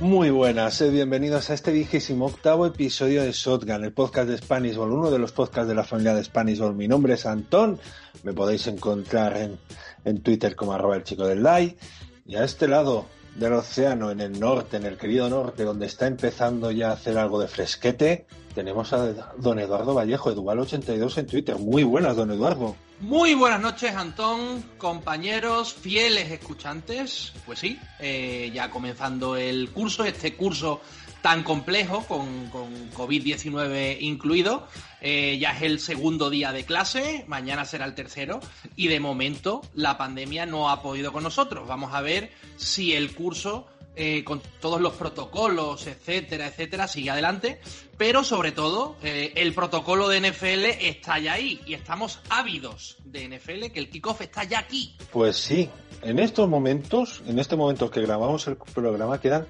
Muy buenas, sed bienvenidos a este 28º episodio de Shotgun, el podcast de Spanish Ball, uno de los podcasts de la familia de Spanish Ball. Mi nombre es Antón, me podéis encontrar en Twitter como @elchicodellive, y a este lado del océano, en el norte, en el querido norte, donde está empezando ya a hacer algo de fresquete, tenemos a don Eduardo Vallejo, Eduval82 en Twitter. Muy buenas, don Eduardo. Muy buenas noches, Antón, compañeros, fieles escuchantes. Pues sí, ya comenzando el curso, este curso tan complejo, con COVID-19 incluido. Ya es el segundo día de clase, mañana será el tercero, y de momento la pandemia no ha podido con nosotros. Vamos a ver si el curso, con todos los protocolos, etcétera, sigue adelante, pero sobre todo el protocolo de NFL está ya ahí y estamos ávidos de NFL, que el kickoff está ya aquí. Pues sí, en este momento que grabamos el programa quedan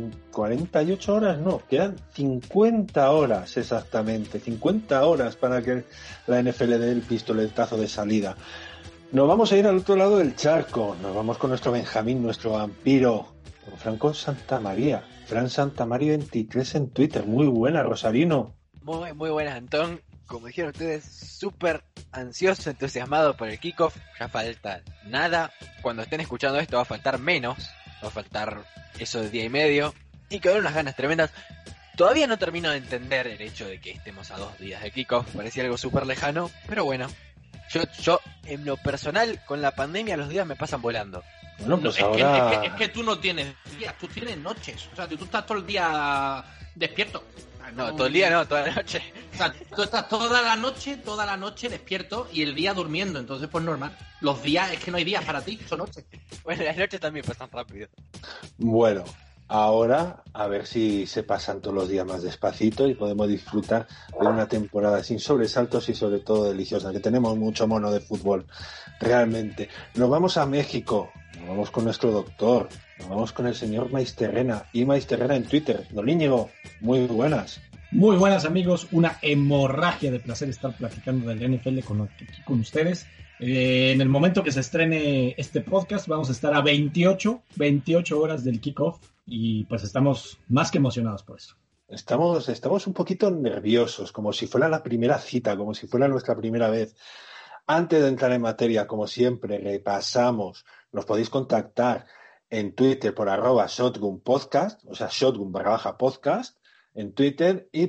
48 horas, no, quedan 50 horas exactamente, 50 horas para que la NFL dé el pistoletazo de salida. Nos vamos a ir al otro lado del charco, nos vamos con nuestro Benjamín, nuestro vampiro, con Franco Santamaría, Fran Santamaría 23 en Twitter. Muy buena, Rosarino. Muy buenas, Antón. Como dijeron ustedes, súper ansioso, entusiasmado por el kickoff. Ya falta nada. Cuando estén escuchando esto va a faltar menos. Va a faltar eso de día y medio. Y con unas ganas tremendas. Todavía no termino de entender el hecho de que estemos a 2 días de kickoff. Parecía algo súper lejano, pero bueno. Yo, en lo personal, con la pandemia los días me pasan volando. Bueno, pues no, ahora... es que tú no tienes días, tú tienes noches. O sea, tú estás todo el día despierto. No, todo el día no, toda la noche. O sea, tú estás toda la noche despierto y el día durmiendo. Entonces, pues normal. Los días, es que no hay días para ti, son noches. Bueno, las noches también pasan rápido. Bueno, ahora a ver si se pasan todos los días más despacito y podemos disfrutar de una temporada sin sobresaltos y sobre todo deliciosa, que tenemos mucho mono de fútbol, realmente. Nos vamos a México, nos vamos con nuestro doctor, nos vamos con el señor Maisterrena, y Maisterrena en Twitter. Don Íñigo, muy buenas. Muy buenas, amigos, una hemorragia de placer estar platicando del NFL con ustedes. En el momento que se estrene este podcast vamos a estar a 28 horas del kickoff y pues estamos más que emocionados por eso. Estamos un poquito nerviosos, como si fuera la primera cita, como si fuera nuestra primera vez. Antes de entrar en materia, como siempre, repasamos. Nos podéis contactar en Twitter por @shotgunpodcast, o sea, shotgun_podcast en Twitter, y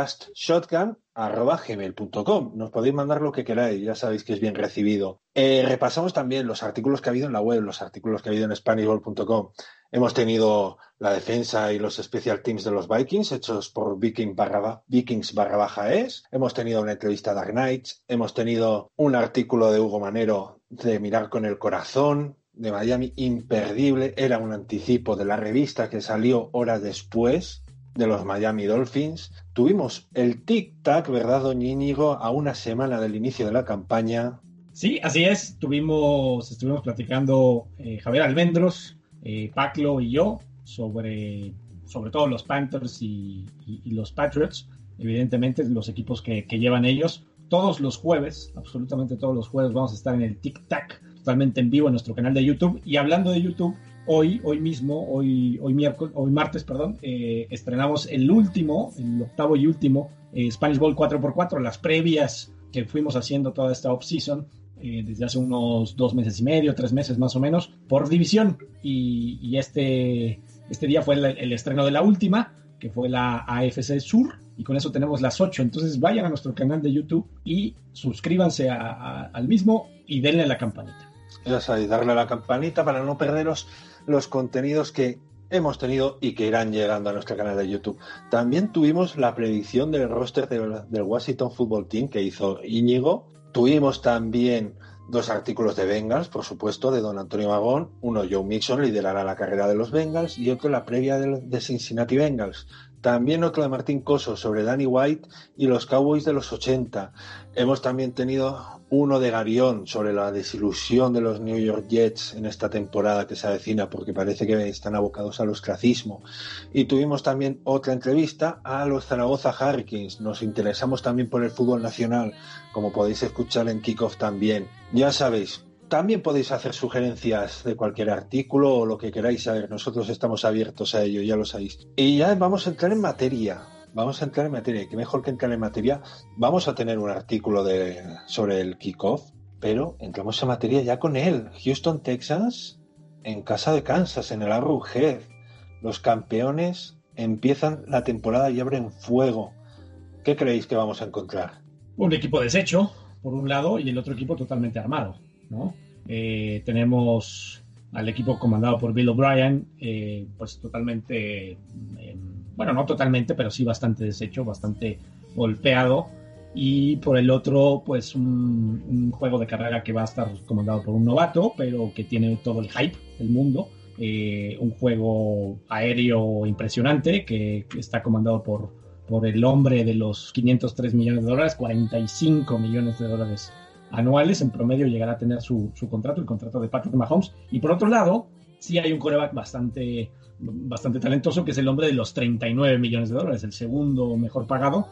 podcastshotgun@gmail.com. Nos podéis mandar lo que queráis, ya sabéis que es bien recibido. Repasamos también los artículos que ha habido en la web, los artículos que ha habido en SpanishBall.com. Hemos tenido la defensa y los special teams de los Vikings hechos por Vikings_es. Hemos tenido una entrevista a Dark Knights. Hemos tenido un artículo de Hugo Manero de Mirar con el Corazón, de Miami, imperdible. Era un anticipo de la revista que salió horas después de los Miami Dolphins. Tuvimos el tic-tac, ¿verdad, don Íñigo? A una semana del inicio de la campaña. Sí, así es. Estuvimos platicando Javier Almendros, Paclo y yo sobre todo los Panthers y los Patriots. Evidentemente, los equipos que llevan ellos. Todos los jueves, absolutamente todos los jueves, vamos a estar en el tic-tac, totalmente en vivo en nuestro canal de YouTube. Y hablando de YouTube, hoy martes, estrenamos el octavo y último Spanish Ball 4x4, las previas que fuimos haciendo toda esta off-season desde hace unos 2 meses y medio, 3 meses más o menos, por división. Y este día fue el estreno de la última, que fue la AFC Sur, y con eso tenemos las 8. Entonces vayan a nuestro canal de YouTube y suscríbanse al mismo y denle a la campanita. Ya sabéis, darle a la campanita para no perderos los contenidos que hemos tenido y que irán llegando a nuestro canal de YouTube. También tuvimos la predicción del roster del Washington Football Team que hizo Íñigo. Tuvimos también 2 artículos de Bengals, por supuesto, de don Antonio Magón. Uno, Joe Mixon liderará la carrera de los Bengals, y otro, la previa de Cincinnati Bengals. También otro de Martín Coso sobre Danny White y los Cowboys de los 80. Hemos también tenido uno de Garión sobre la desilusión de los New York Jets en esta temporada que se avecina, porque parece que están abocados al ostracismo. Y tuvimos también otra entrevista a los Zaragoza Hurricanes. Nos interesamos también por el fútbol nacional, como podéis escuchar en Kickoff también. Ya sabéis, También podéis hacer sugerencias de cualquier artículo o lo que queráis saber. Nosotros estamos abiertos a ello, ya lo sabéis. Y ya vamos a entrar en materia. Qué mejor que entrar en materia. Vamos a tener un artículo sobre el kickoff, pero entramos en materia ya con él. Houston Texans en casa de Kansas, en el Arrowhead. Los campeones empiezan la temporada y abren fuego. ¿Qué creéis que vamos a encontrar? Un equipo deshecho, por un lado, y el otro equipo totalmente armado, ¿no? Tenemos al equipo comandado por Bill O'Brien, pues totalmente, bueno, no totalmente, pero sí bastante deshecho, bastante golpeado. Y por el otro, pues un juego de carrera que va a estar comandado por un novato, pero que tiene todo el hype del mundo. Un juego aéreo impresionante que está comandado por el hombre de los $503 millones, 45 millones de dólares anuales. En promedio llegará a tener su contrato, el contrato de Patrick Mahomes. Y por otro lado, sí hay un quarterback bastante talentoso, que es el hombre de los 39 millones de dólares, el segundo mejor pagado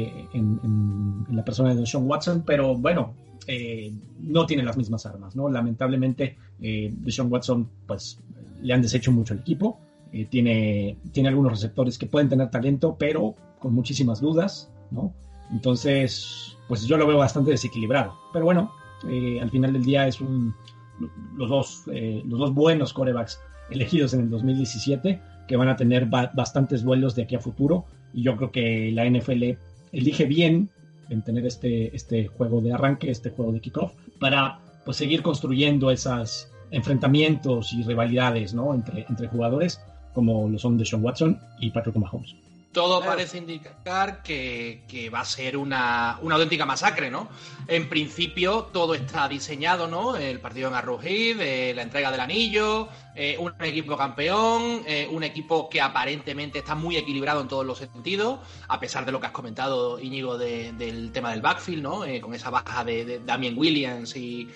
en la persona de Deshaun Watson, pero bueno, no tiene las mismas armas, ¿no? Lamentablemente, Deshaun Watson, pues, le han deshecho mucho el equipo. Tiene algunos receptores que pueden tener talento, pero con muchísimas dudas, ¿no? Entonces, pues yo lo veo bastante desequilibrado. Pero bueno, al final del día los dos buenos quarterbacks elegidos en el 2017, que van a tener bastantes duelos de aquí a futuro, y yo creo que la NFL elige bien en tener este juego de arranque, este juego de kickoff, para pues seguir construyendo esos enfrentamientos y rivalidades, ¿no? entre jugadores como lo son Deshaun Watson y Patrick Mahomes. Todo parece indicar que va a ser una auténtica masacre, ¿no? En principio todo está diseñado, ¿no? El partido en Arrowhead, la entrega del anillo, un equipo campeón, un equipo que aparentemente está muy equilibrado en todos los sentidos, a pesar de lo que has comentado, Íñigo, del tema del backfield, ¿no? Con esa baja de Damien Williams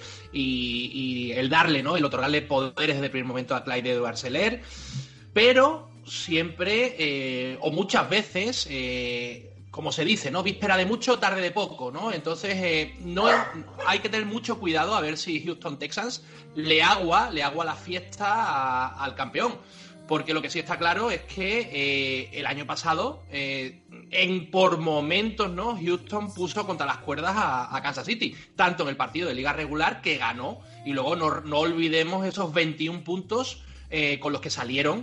y el darle, ¿no? El otorgarle poderes desde el primer momento a Clyde Edwards-Helaire, pero siempre, o muchas veces, como se dice, ¿no? Víspera de mucho, tarde de poco, ¿no? Entonces, hay que tener mucho cuidado a ver si Houston Texans le agua la fiesta al campeón. Porque lo que sí está claro es que el año pasado, por momentos, ¿no? Houston puso contra las cuerdas a Kansas City, tanto en el partido de liga regular, que ganó, y luego no olvidemos esos 21 puntos con los que salieron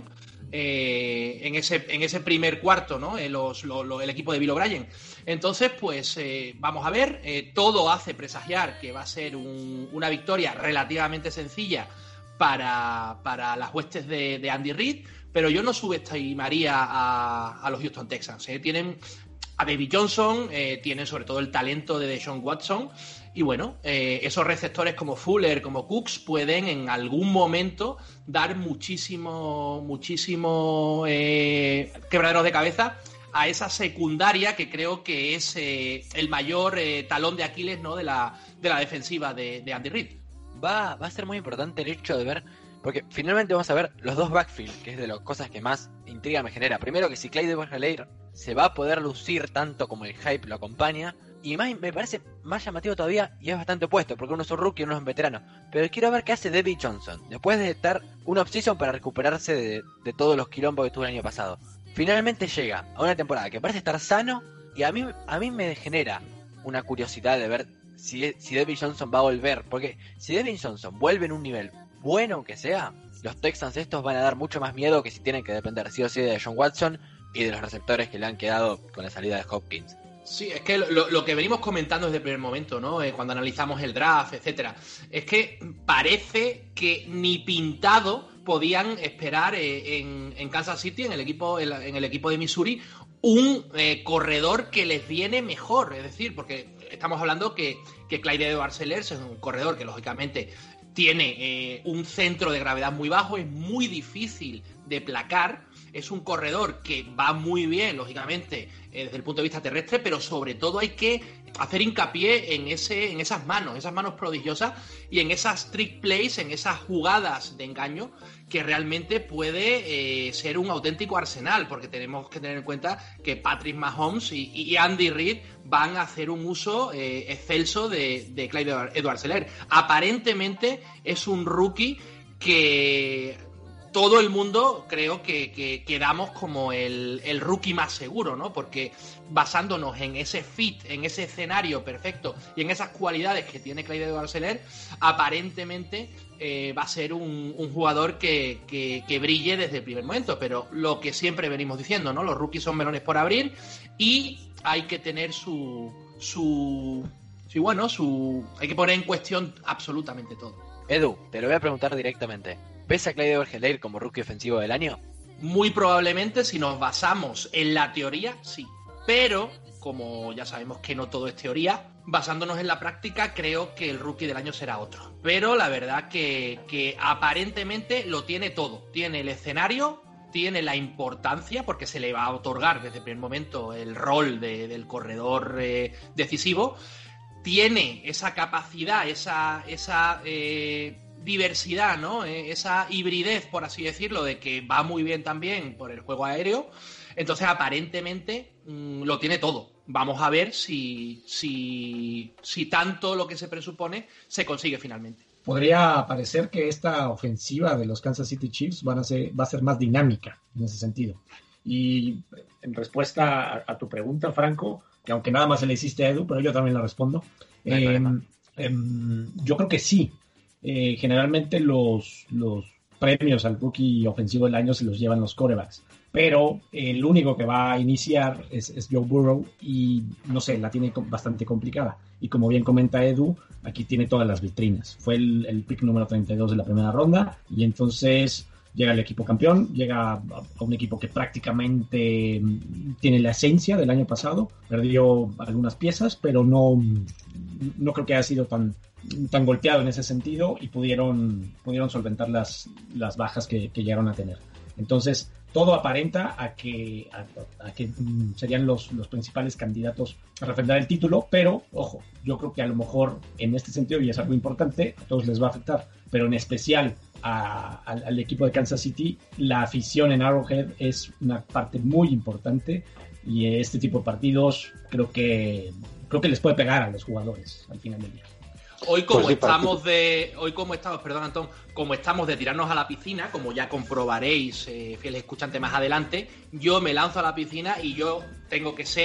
en ese primer cuarto, ¿no? El equipo de Bill O'Brien. Entonces, pues vamos a ver, todo hace presagiar que va a ser una victoria relativamente sencilla para las huestes de Andy Reid, pero yo no subestimaría a los Houston Texans. Tienen a David Johnson, tienen sobre todo el talento de Deshaun Watson, y bueno, esos receptores como Fuller, como Cooks, pueden en algún momento dar muchísimo quebraderos de cabeza a esa secundaria, que creo que es el mayor talón de Aquiles, ¿no? de la defensiva de Andy Reid. Va a ser muy importante el hecho de ver, porque finalmente vamos a ver los dos backfield, que es de las cosas que más intriga me genera. Primero, que si Clyde Edwards-Helaire se va a poder lucir tanto como el hype lo acompaña, y más, me parece más llamativo todavía, y es bastante opuesto, porque uno es un rookie y uno es un veterano. Pero quiero ver qué hace David Johnson, después de estar una offseason para recuperarse de todos los quilombos que tuvo el año pasado. Finalmente llega a una temporada que parece estar sano, y a mí me genera una curiosidad de ver si David Johnson va a volver, porque si David Johnson vuelve en un nivel bueno que sea, los Texans estos van a dar mucho más miedo que si tienen que depender sí o sí de Deshaun Watson y de los receptores que le han quedado con la salida de Hopkins. Sí, es que lo que venimos comentando desde el primer momento, ¿no? Cuando analizamos el draft, etcétera, es que parece que ni pintado podían esperar en Kansas City, en el equipo de Missouri, un corredor que les viene mejor. Es decir, porque estamos hablando que Clyde Edwards-Helaire es un corredor que lógicamente tiene un centro de gravedad muy bajo, es muy difícil de placar, es un corredor que va muy bien, lógicamente, desde el punto de vista terrestre, pero sobre todo hay que hacer hincapié en esas manos prodigiosas y en esas trick plays, en esas jugadas de engaño que realmente puede ser un auténtico arsenal, porque tenemos que tener en cuenta que Patrick Mahomes y Andy Reid van a hacer un uso excelso de Clyde Edwards-Helaire. Aparentemente es un rookie que todo el mundo creo que damos como el rookie más seguro, ¿no? Porque basándonos en ese fit, en ese escenario perfecto y en esas cualidades que tiene Clyde Edwards-Helaire, aparentemente va a ser un jugador que brille desde el primer momento. Pero lo que siempre venimos diciendo, ¿no? Los rookies son melones por abrir y hay que tener hay que poner en cuestión absolutamente todo. Edu, te lo voy a preguntar directamente. ¿Ves a Clyde Edwards-Helaire como rookie ofensivo del año? Muy probablemente, si nos basamos en la teoría, sí. Pero, como ya sabemos que no todo es teoría, basándonos en la práctica, creo que el rookie del año será otro. Pero la verdad que aparentemente lo tiene todo. Tiene el escenario, tiene la importancia, porque se le va a otorgar desde el primer momento el rol del corredor decisivo. Tiene esa capacidad, esa diversidad, ¿no? Esa hibridez, por así decirlo, de que va muy bien también por el juego aéreo. Entonces, aparentemente, lo tiene todo. Vamos a ver si tanto lo que se presupone se consigue finalmente. Podría parecer que esta ofensiva de los Kansas City Chiefs va a ser más dinámica en ese sentido. Y en respuesta a tu pregunta, Franco, que aunque nada más se le hiciste a Edu, pero yo también la respondo. Yo creo que sí. Generalmente los premios al rookie ofensivo del año se los llevan los quarterbacks, pero el único que va a iniciar es Joe Burrow y no sé, la tiene bastante complicada. Y como bien comenta Edu, aquí tiene todas las vitrinas. Fue el pick número 32 de la primera ronda y entonces llega el equipo campeón, llega a un equipo que prácticamente tiene la esencia del año pasado, perdió algunas piezas, pero no creo que haya sido tan golpeado en ese sentido y pudieron solventar las bajas que llegaron a tener. Entonces, todo aparenta a que serían los principales candidatos a refrendar el título, pero, ojo, yo creo que a lo mejor en este sentido, y es algo importante, a todos les va a afectar, pero en especial al equipo de Kansas City, la afición en Arrowhead es una parte muy importante y este tipo de partidos creo que les puede pegar a los jugadores al final del día. Hoy como estamos de tirarnos a la piscina, como ya comprobaréis, fieles escuchantes, más adelante, yo me lanzo a la piscina y yo tengo que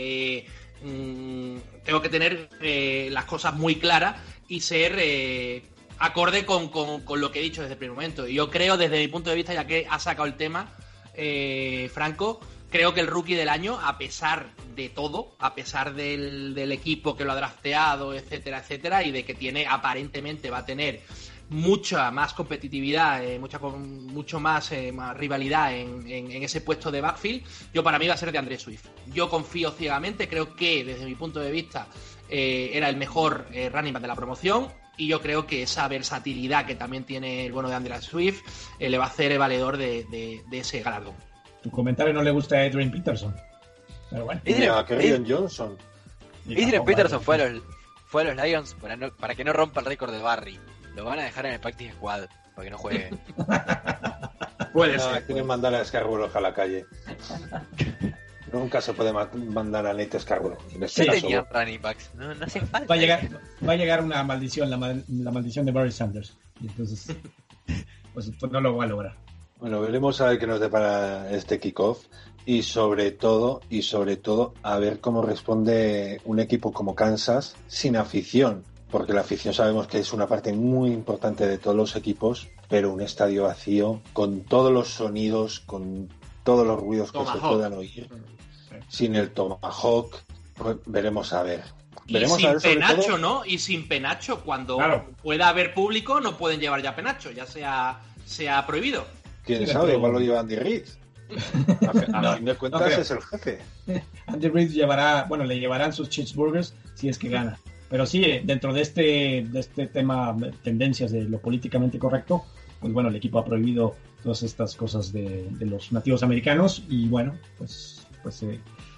tengo que tener las cosas muy claras y ser acorde con lo que he dicho desde el primer momento. Y yo creo, desde mi punto de vista, ya que ha sacado el tema, Franco, creo que el rookie del año, a pesar de todo, a pesar del equipo que lo ha drafteado, etcétera, etcétera, y de que aparentemente va a tener mucha más competitividad, mucho más rivalidad en ese puesto de backfield, para mí va a ser de André Swift. Yo confío ciegamente, creo que desde mi punto de vista era el mejor running back de la promoción, y yo creo que esa versatilidad que también tiene el bueno de André Swift le va a hacer el valedor de ese galardón. Tu comentario no le gusta a Adrian Peterson, pero bueno. A Kerryon Johnson. Adrian Peterson fue a los Lions para que no rompa el récord de Barry. Lo van a dejar en el practice squad para que no juegue. Puede ser. Quieren mandar a Scarborough a la calle. Nunca se puede mandar a Nate Scarborough. Sí tenían running backs. No hace falta. Va a llegar una maldición, la maldición de Barry Sanders. Y entonces, pues no lo va a lograr. Bueno, veremos a ver qué nos depara este kickoff y sobre todo a ver cómo responde un equipo como Kansas sin afición, porque la afición sabemos que es una parte muy importante de todos los equipos, pero un estadio vacío con todos los sonidos, con todos los ruidos que se puedan oír, sin el Tomahawk, pues veremos a ver. Veremos sin penacho, ¿no? Y sin penacho, cuando pueda haber público no pueden llevar ya penacho, ya sea prohibido. ¿Quién sabe? Igual lo lleva Andy Reid. A fin de cuentas es el jefe. Andy Reid le llevarán sus cheeseburgers si es que gana. Pero sí, dentro de este tema, tendencias de lo políticamente correcto, pues bueno, el equipo ha prohibido todas estas cosas de los nativos americanos y bueno, pues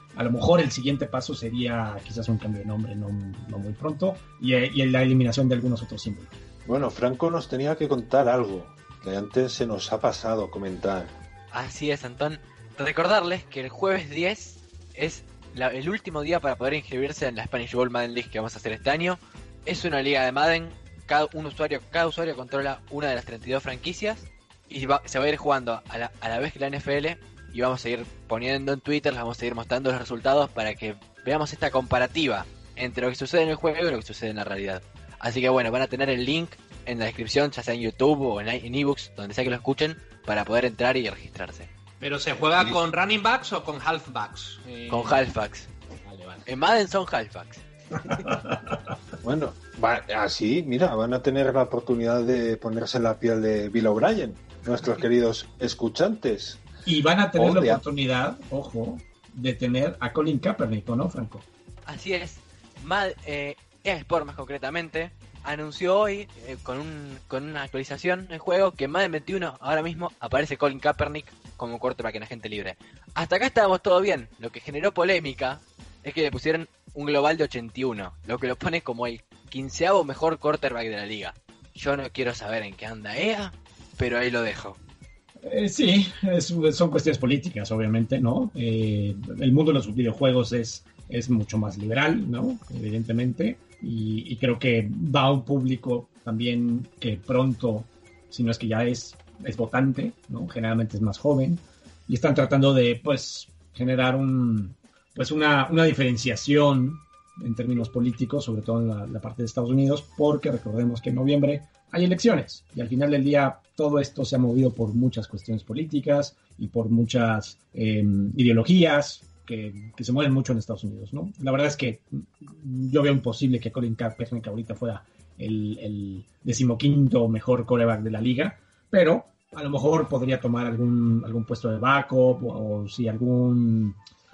A lo mejor el siguiente paso sería quizás un cambio de nombre, no muy pronto, y la eliminación de algunos otros símbolos. Bueno, Franco nos tenía que contar algo que antes se nos ha pasado comentar. Así es, Antón. Recordarles que el jueves 10 es el último día para poder inscribirse en la Spanish Bowl Madden League que vamos a hacer este año. Es una liga de Madden, cada usuario controla una de las 32 franquicias y se va a ir jugando a la vez que la NFL, y vamos a ir poniendo en Twitter, les vamos a seguir mostrando los resultados para que veamos esta comparativa entre lo que sucede en el juego y lo que sucede en la realidad. Así que bueno, van a tener el link en la descripción, ya sea en YouTube o en ebooks, donde sea que lo escuchen, para poder entrar y registrarse. ¿Pero se juega con running backs o con halfbacks? Con halfbacks. Vale. En Madden son halfbacks. Bueno, así, mira, van a tener la oportunidad de ponerse en la piel de Bill O'Brien, nuestros queridos escuchantes. Y van a tener la oportunidad, ojo, de tener a Colin Kaepernick, ¿no, Franco? Así es. EA Sport más concretamente anunció hoy con una actualización del juego que en Madden 21 ahora mismo aparece Colin Kaepernick como quarterback en agente libre. Hasta acá estábamos todo bien. Lo que generó polémica es que le pusieron un global de 81, lo que lo pone como el 15º mejor quarterback de la liga. Yo no quiero saber en qué anda EA, pero ahí lo dejo. Sí, son cuestiones políticas, obviamente, ¿no? El mundo de los videojuegos es mucho más liberal, ¿no? Evidentemente, y creo que va a un público también que pronto, si no es que ya es votante, ¿no? Generalmente es más joven, y están tratando de, pues, generar una diferenciación en términos políticos, sobre todo en la parte de Estados Unidos, porque recordemos que en noviembre hay elecciones, y al final del día todo esto se ha movido por muchas cuestiones políticas y por muchas ideologías que se mueven mucho en Estados Unidos, ¿no? La verdad es que yo veo imposible que Colin Kaepernick ahorita fuera el 15º mejor quarterback de la liga, pero a lo mejor podría tomar algún puesto de backup, o si algún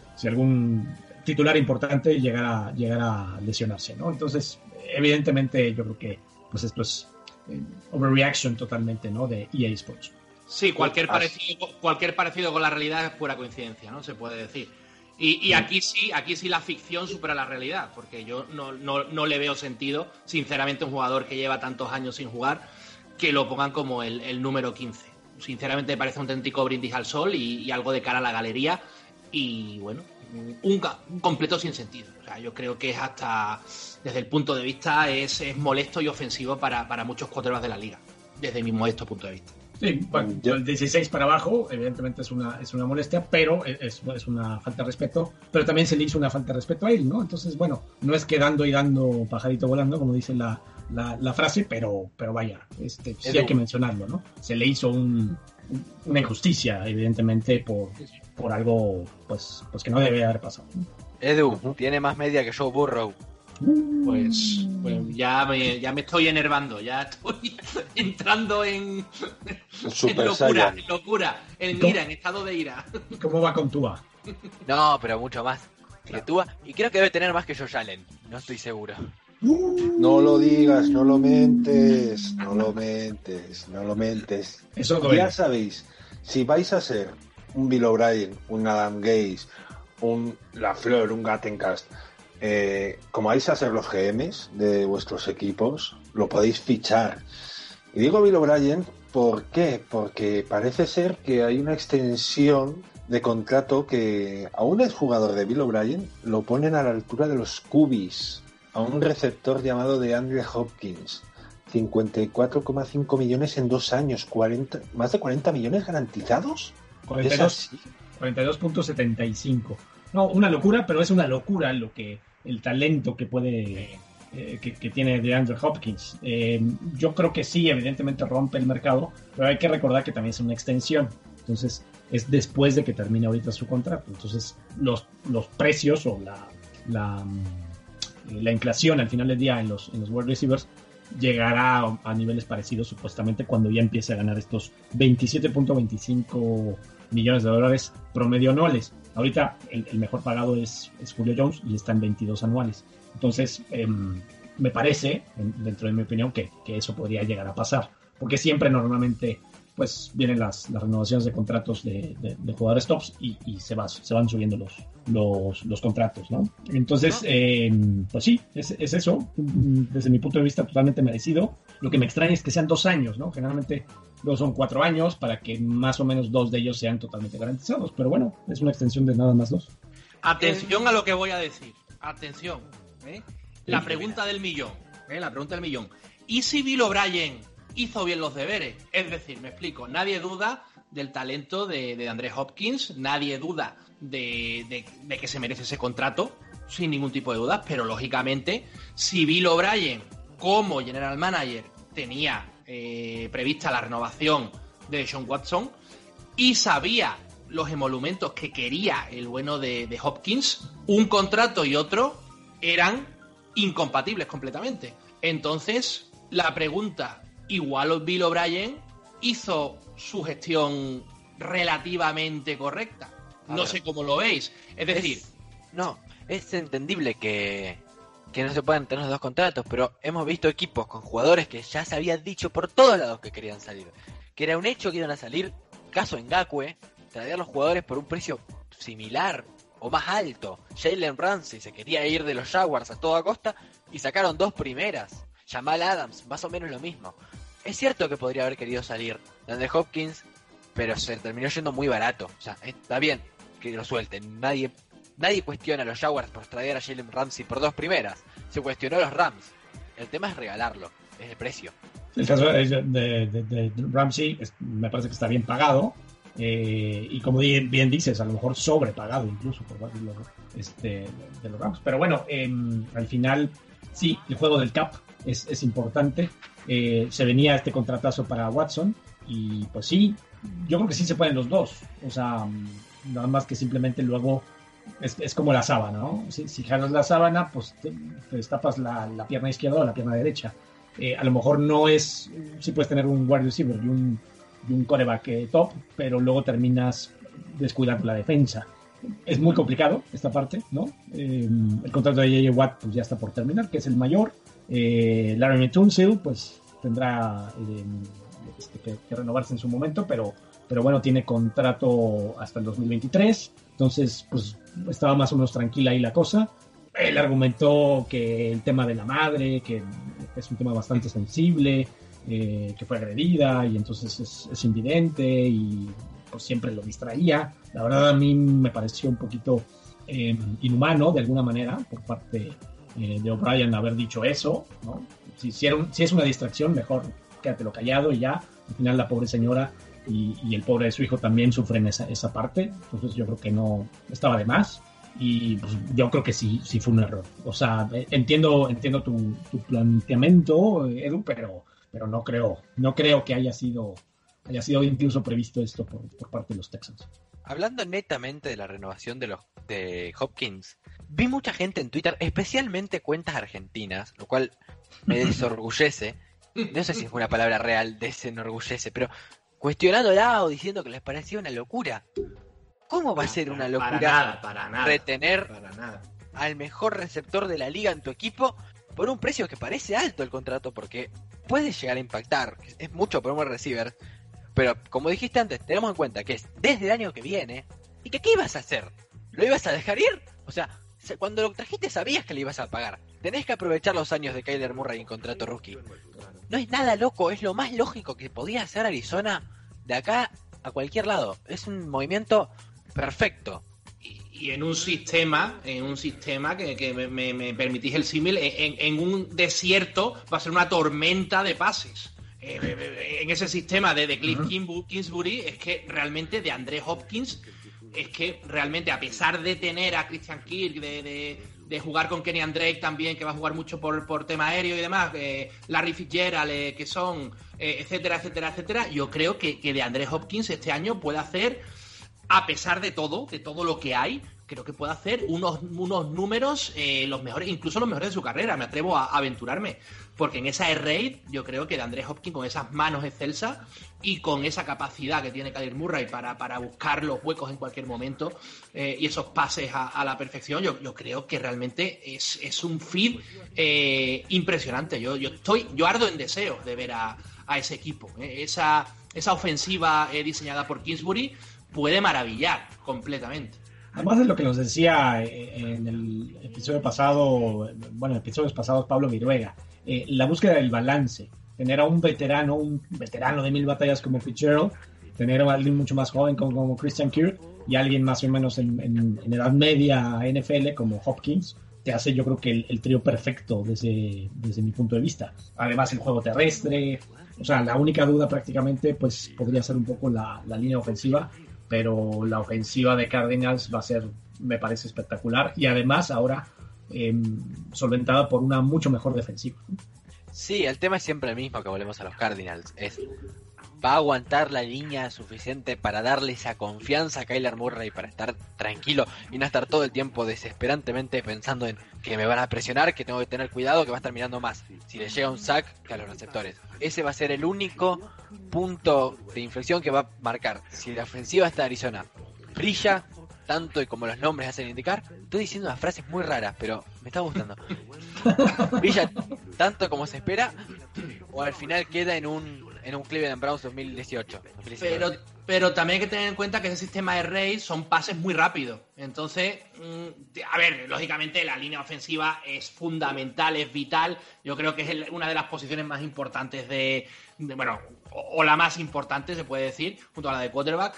titular importante llegara a lesionarse, ¿no? Entonces, evidentemente, yo creo que pues esto es overreaction totalmente, ¿no? De EA Sports. Sí, cualquier parecido con la realidad es pura coincidencia, ¿no? Se puede decir. Y aquí sí la ficción supera la realidad, porque yo no le veo sentido, sinceramente, un jugador que lleva tantos años sin jugar, que lo pongan como el número 15. Sinceramente me parece un auténtico brindis al sol y algo de cara a la galería, y bueno, un completo sin sentido. O sea, yo creo que es hasta, desde el punto de vista, es molesto y ofensivo para muchos quarterbacks de la liga, desde mi modesto punto de vista. Sí, bueno, el 16 para abajo, evidentemente es una molestia, pero es una falta de respeto, pero también se le hizo una falta de respeto a él, ¿no? Entonces, bueno, no es que dando y dando pajarito volando, como dice la frase, pero vaya, sí hay que mencionarlo, ¿no? Se le hizo una injusticia, evidentemente, por algo pues que no debe haber pasado, ¿no? Edu, tiene más media que Joe Burrow. Pues ya me estoy enervando, ya estoy entrando en locura, en ira, en estado de ira. ¿Cómo va con Tua? No, pero mucho más que Tua, y creo que debe tener más que Josh Allen, no estoy seguro. No lo digas, no lo mentes. Eso duele. Ya sabéis, si vais a ser un Bill O'Brien, un Adam Gase, un Lafleur, un Gattencast, como vais a ser los GMs de vuestros equipos, lo podéis fichar. Y digo Bill O'Brien, ¿por qué? Porque parece ser que hay una extensión de contrato que a un exjugador de Bill O'Brien lo ponen a la altura de los QBs, a un receptor llamado DeAndre Hopkins. 54,5 millones en 2 años, más de 40 millones garantizados. 42.75. No, una locura, pero es una locura el talento que puede que tiene DeAndre Hopkins. Yo creo que sí, evidentemente rompe el mercado, pero hay que recordar que también es una extensión. Entonces, es después de que termine ahorita su contrato. Entonces, los precios o la inflación al final del día en los wide receivers llegará a niveles parecidos supuestamente cuando ya empiece a ganar estos 27.25 millones de dólares promedio anuales. Ahorita el mejor pagado es Julio Jones y está en 22 anuales. Entonces, me parece, dentro de mi opinión, que eso podría llegar a pasar. Porque siempre normalmente pues vienen las renovaciones de contratos de jugadores tops y se van subiendo los contratos, ¿no? Entonces, pues sí, es eso. Desde mi punto de vista, totalmente merecido. Lo que me extraña es que sean 2 años, ¿no? Generalmente luego son 4 años para que más o menos 2 de ellos sean totalmente garantizados. Pero bueno, es una extensión de nada más 2. Atención a lo que voy a decir. Atención. La pregunta del millón. La pregunta del millón. ¿Y si Bill O'Brien hizo bien los deberes? Es decir, me explico. Nadie duda del talento de Andrés Hopkins. Nadie duda de que se merece ese contrato. Sin ningún tipo de dudas. Pero lógicamente, si Bill O'Brien, como general manager, tenía prevista la renovación de Deshaun Watson y sabía los emolumentos que quería el bueno de Hopkins, un contrato y otro eran incompatibles completamente. Entonces, la pregunta, igual Bill O'Brien hizo su gestión relativamente correcta. No sé cómo lo veis. Es decir... Es entendible que no se puedan tener los 2 contratos, pero hemos visto equipos con jugadores que ya se había dicho por todos lados que querían salir. Que era un hecho que iban a salir, caso Ngakoue, traer los jugadores por un precio similar o más alto. Jalen Ramsey se quería ir de los Jaguars a toda costa y sacaron 2 primeras. Jamal Adams, más o menos lo mismo. Es cierto que podría haber querido salir de Andrés Hopkins, pero se terminó yendo muy barato. O sea, está bien que lo suelten. Nadie cuestiona a los Jaguars por traer a Jalen Ramsey por 2 primeras. Se cuestionó a los Rams. El tema es regalarlo, es el precio. El caso de Ramsey me parece que está bien pagado. Y como bien dices, a lo mejor sobrepagado incluso por parte de los Rams. Pero bueno, al final sí, el juego del cap es importante. Se venía este contratazo para Watson y pues sí, yo creo que sí se pueden los 2. O sea, nada más que simplemente luego es como la sábana, ¿no? Si jalas la sábana, pues te destapas la pierna izquierda o la pierna derecha. A lo mejor no es... Sí puedes tener un wide receiver y un quarterback top, pero luego terminas descuidando la defensa. Es muy complicado esta parte, ¿no? El contrato de J.J. Watt pues ya está por terminar, que es el mayor. Laremy Tunsil pues tendrá que renovarse en su momento, pero bueno, tiene contrato hasta el 2023, entonces pues estaba más o menos tranquila ahí la cosa. Él argumentó que el tema de la madre, que es un tema bastante sensible, que fue agredida y entonces es invidente y pues siempre lo distraía. La verdad a mí me pareció un poquito inhumano de alguna manera por parte de O'Brien haber dicho eso, ¿no? Si es una distracción, mejor quédatelo callado y ya. Al final la pobre señora y el pobre de su hijo también sufren esa parte, entonces yo creo que no estaba de más. Y pues, yo creo que sí fue un error. O sea, entiendo tu planteamiento, Edu, pero no creo que haya sido incluso previsto esto por parte de los Texans. Hablando netamente de la renovación de Hopkins, vi mucha gente en Twitter, especialmente cuentas argentinas, lo cual me desorgullece. No sé si es una palabra real, desenorgullece, pero cuestionándola o diciendo que les parecía una locura. ¿Cómo va a ser una locura para nada, retener al mejor receptor de la liga en tu equipo por un precio que parece alto el contrato? Porque puede llegar a impactar, es mucho por un buen receiver, pero como dijiste antes, tenemos en cuenta que es desde el año que viene. ¿Y qué ibas a hacer? ¿Lo ibas a dejar ir? O sea, cuando lo trajiste sabías que le ibas a pagar. Tenés que aprovechar los años de Kyler Murray en contrato rookie. No es nada loco, es lo más lógico que podía hacer Arizona de acá a cualquier lado. Es un movimiento perfecto. Y en un sistema que me permitís el símil, en un desierto va a ser una tormenta de pases. En ese sistema de Cliff Kingsbury es que realmente de Andrés Hopkins es que realmente a pesar de tener a Christian Kirk, de jugar con Kenny Drake también, que va a jugar mucho por tema aéreo y demás, Larry Fitzgerald, que son, etcétera, yo creo que de Andrés Hopkins este año puede hacer, a pesar de todo lo que hay, creo que puede hacer unos números los mejores, incluso los mejores de su carrera, me atrevo a aventurarme, porque en esa air raid yo creo que de Andrés Hopkins, con esas manos excelsas y con esa capacidad que tiene Kyler Murray para buscar los huecos en cualquier momento, y esos pases a la perfección, yo creo que realmente es un feed impresionante. Yo ardo en deseos de ver a ese equipo, esa esa ofensiva diseñada por Kingsbury puede maravillar completamente. Además de lo que nos decía en el episodio pasado, bueno, episodios pasados, Pablo Viruega, la búsqueda del balance, tener a un veterano de 1000 batallas como Fitzgerald, tener a alguien mucho más joven como Christian Kirk y alguien más o menos en edad media NFL como Hopkins, te hace, yo creo, que el trío perfecto desde mi punto de vista. Además, el juego terrestre, o sea, la única duda prácticamente pues podría ser un poco la línea ofensiva, pero la ofensiva de Cardinals va a ser, me parece, espectacular, y además ahora solventada por una mucho mejor defensiva. Sí, el tema es siempre el mismo que volvemos a los Cardinals, ¿va a aguantar la línea suficiente para darle esa confianza a Kyler Murray para estar tranquilo y no estar todo el tiempo desesperantemente pensando en que me van a presionar, que tengo que tener cuidado, que va a estar mirando más si le llega un sack que a los receptores? Ese va a ser el único punto de inflexión que va a marcar si la ofensiva de Arizona brilla tanto y como los nombres hacen indicar. Estoy diciendo unas frases muy raras, pero me está gustando. Brilla tanto como se espera, o al final queda en un Cleveland Browns 2018. Pero también hay que tener en cuenta que ese sistema de raid son pases muy rápidos. Entonces, a ver, lógicamente la línea ofensiva es fundamental, es vital. Yo creo que es una de las posiciones más importantes bueno, o la más importante, se puede decir, junto a la de quarterback,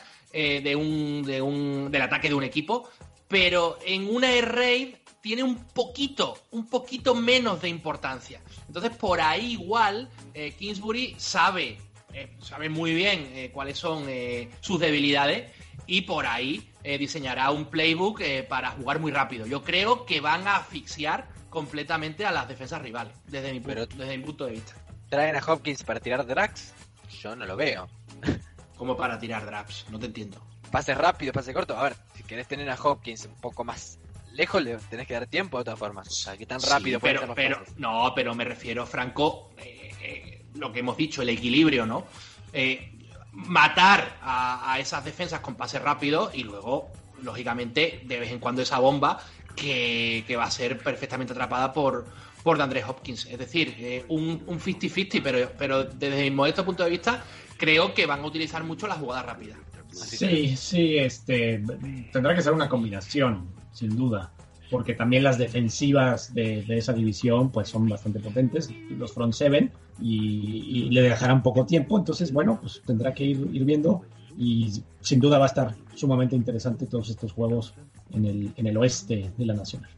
del ataque de un equipo. Pero en una air raid tiene un poquito menos de importancia. Entonces, por ahí igual Kingsbury sabe muy bien cuáles son sus debilidades, y por ahí diseñará un playbook para jugar muy rápido. Yo creo que van a asfixiar completamente a las defensas rivales, desde mi punto de vista. ¿Traen a Hopkins para tirar drags? Yo no lo veo. ¿Cómo para tirar drags? No te entiendo. Pase rápido, pase corto. A ver, si querés tener a Hopkins un poco más lejos, le tenés que dar tiempo de todas formas. O sea, que tan rápido puede ser los pases. No, pero me refiero, Franco, lo que hemos dicho, el equilibrio, ¿no? Matar a esas defensas con pase rápido, y luego, lógicamente, de vez en cuando esa bomba que va a ser perfectamente atrapada por DeAndre Hopkins. Es decir, un 50-50, pero desde mi modesto punto de vista, creo que van a utilizar mucho las jugadas rápidas. Sí, tendrá que ser una combinación, sin duda, porque también las defensivas de esa división pues son bastante potentes, los front seven, y le dejarán poco tiempo. Entonces, bueno, pues tendrá que ir viendo, y sin duda va a estar sumamente interesante todos estos juegos en el oeste de la Nacional.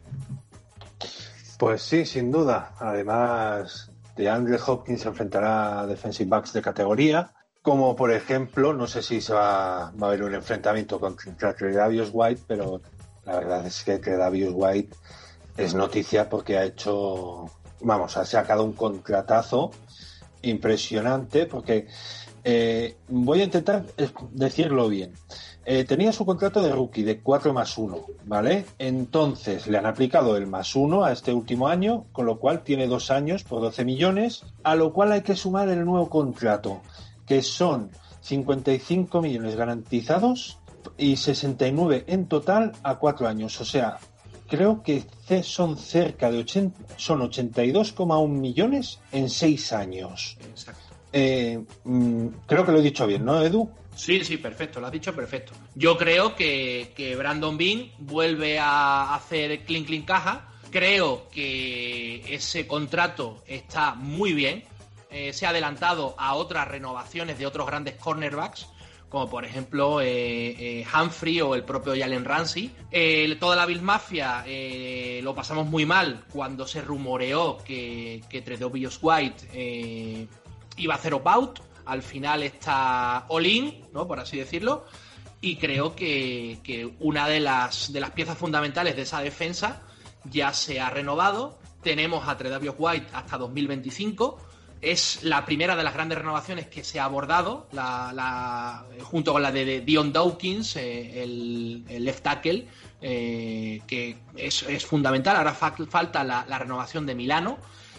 Pues sí, sin duda. Además, DeAndre Hopkins se enfrentará a defensive backs de categoría, como por ejemplo, no sé si va a haber un enfrentamiento contra Tre'Davious White, pero la verdad es que Tre'Davious White es noticia porque ha sacado un contratazo impresionante, porque voy a intentar decirlo bien. Tenía su contrato de rookie de 4+1, ¿vale? Entonces le han aplicado el +1 a este último año, con lo cual tiene 2 años por 12 millones, a lo cual hay que sumar el nuevo contrato, que son 55 millones garantizados y 69 en total a 4 años. O sea, creo que son cerca de 82,1 millones en 6 años. Exacto. Creo que lo he dicho bien, ¿no, Edu? Sí, perfecto, lo has dicho perfecto. Yo creo que Brandon Beane vuelve a hacer clean caja. Creo que ese contrato está muy bien. Se ha adelantado a otras renovaciones de otros grandes cornerbacks, como por ejemplo Humphrey o el propio Jalen Ramsey. Toda la Bills Mafia lo pasamos muy mal cuando se rumoreó que Tre'Davious White iba a hacer opt-out. Al final está all-in, ¿no?, por así decirlo, y creo que una de las piezas fundamentales de esa defensa ya se ha renovado. Tenemos a Tre'Davious White hasta 2025. Es la primera de las grandes renovaciones que se ha abordado, junto con la de Dion Dawkins, el left tackle, que es fundamental. Ahora falta la renovación de Milano,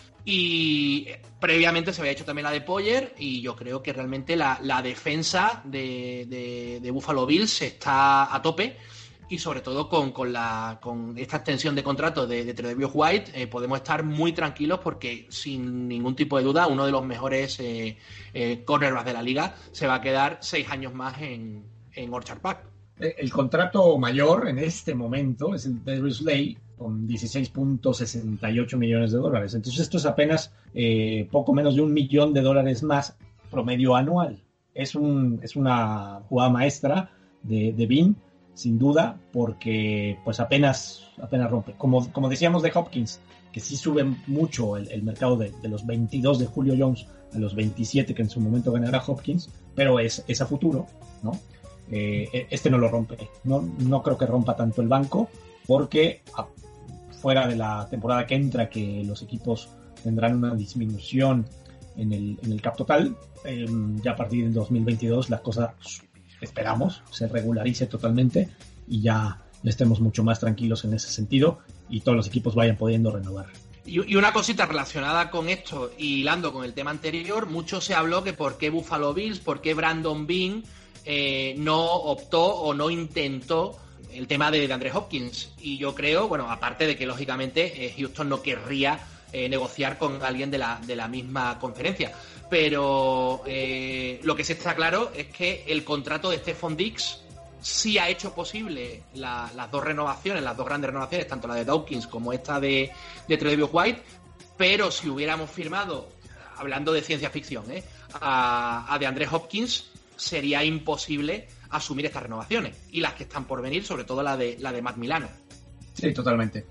y previamente se había hecho también la de Poyer, y yo creo que realmente la defensa de Buffalo Bills está a tope, y sobre todo con esta extensión de contrato de Tre'Davious White podemos estar muy tranquilos porque sin ningún tipo de duda uno de los mejores cornerbacks de la liga se va a quedar 6 años más en Orchard Park. El contrato mayor en este momento es el de Darius Slay con $16.68 millones. Entonces esto es apenas poco menos de $1 millón más promedio anual. Es una jugada maestra de Bean, sin duda, porque pues apenas rompe. Como decíamos de Hopkins, que sí sube mucho el mercado de los 22 de Julio Jones a los 27 que en su momento ganará Hopkins, pero es a futuro, ¿no? Este no lo rompe. No creo que rompa tanto el banco, porque fuera de la temporada que entra, que los equipos tendrán una disminución en el cap total, ya a partir del 2022 la cosa, esperamos, se regularice totalmente y ya estemos mucho más tranquilos en ese sentido y todos los equipos vayan pudiendo renovar. Y una cosita relacionada con esto, y hilando con el tema anterior, mucho se habló que por qué Buffalo Bills, por qué Brandon Bean no optó o no intentó el tema de Andre Hopkins. Y yo creo, bueno, aparte de que lógicamente Houston no querría negociar con alguien de la misma conferencia, pero lo que sí está claro es que el contrato de Stephon Diggs sí ha hecho posible las dos renovaciones, las dos grandes renovaciones, tanto la de Dawkins como esta de Tre'Davious White, pero si hubiéramos firmado, hablando de ciencia ficción, a DeAndre Hopkins, sería imposible asumir estas renovaciones y las que están por venir, sobre todo la de Matt Milano. Sí, totalmente,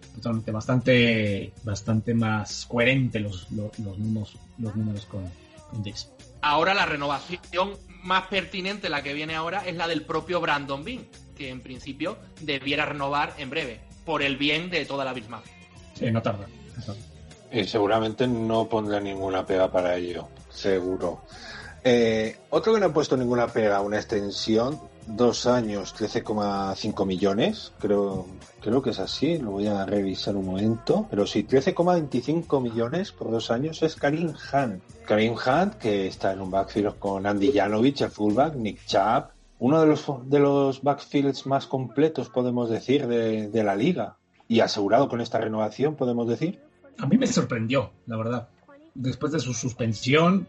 bastante más coherente los números con Diggs. Ahora la renovación más pertinente, la que viene ahora, es la del propio Brandon Bean, que en principio debiera renovar en breve, por el bien de toda la Bills Mafia. Sí, no tarda. Y seguramente no pondrá ninguna pega para ello, seguro. Otro que no ha puesto ninguna pega, una extensión, 2 años, 13,5 millones, creo que es así, lo voy a revisar un momento, pero sí, 13,25 millones por 2 años es Kareem Hunt. Kareem Hunt, que está en un backfield con Andy Janovich, el fullback, Nick Chubb, uno de los backfields más completos, podemos decir, de la liga, y asegurado con esta renovación, podemos decir. A mí me sorprendió, la verdad. Después de su suspensión,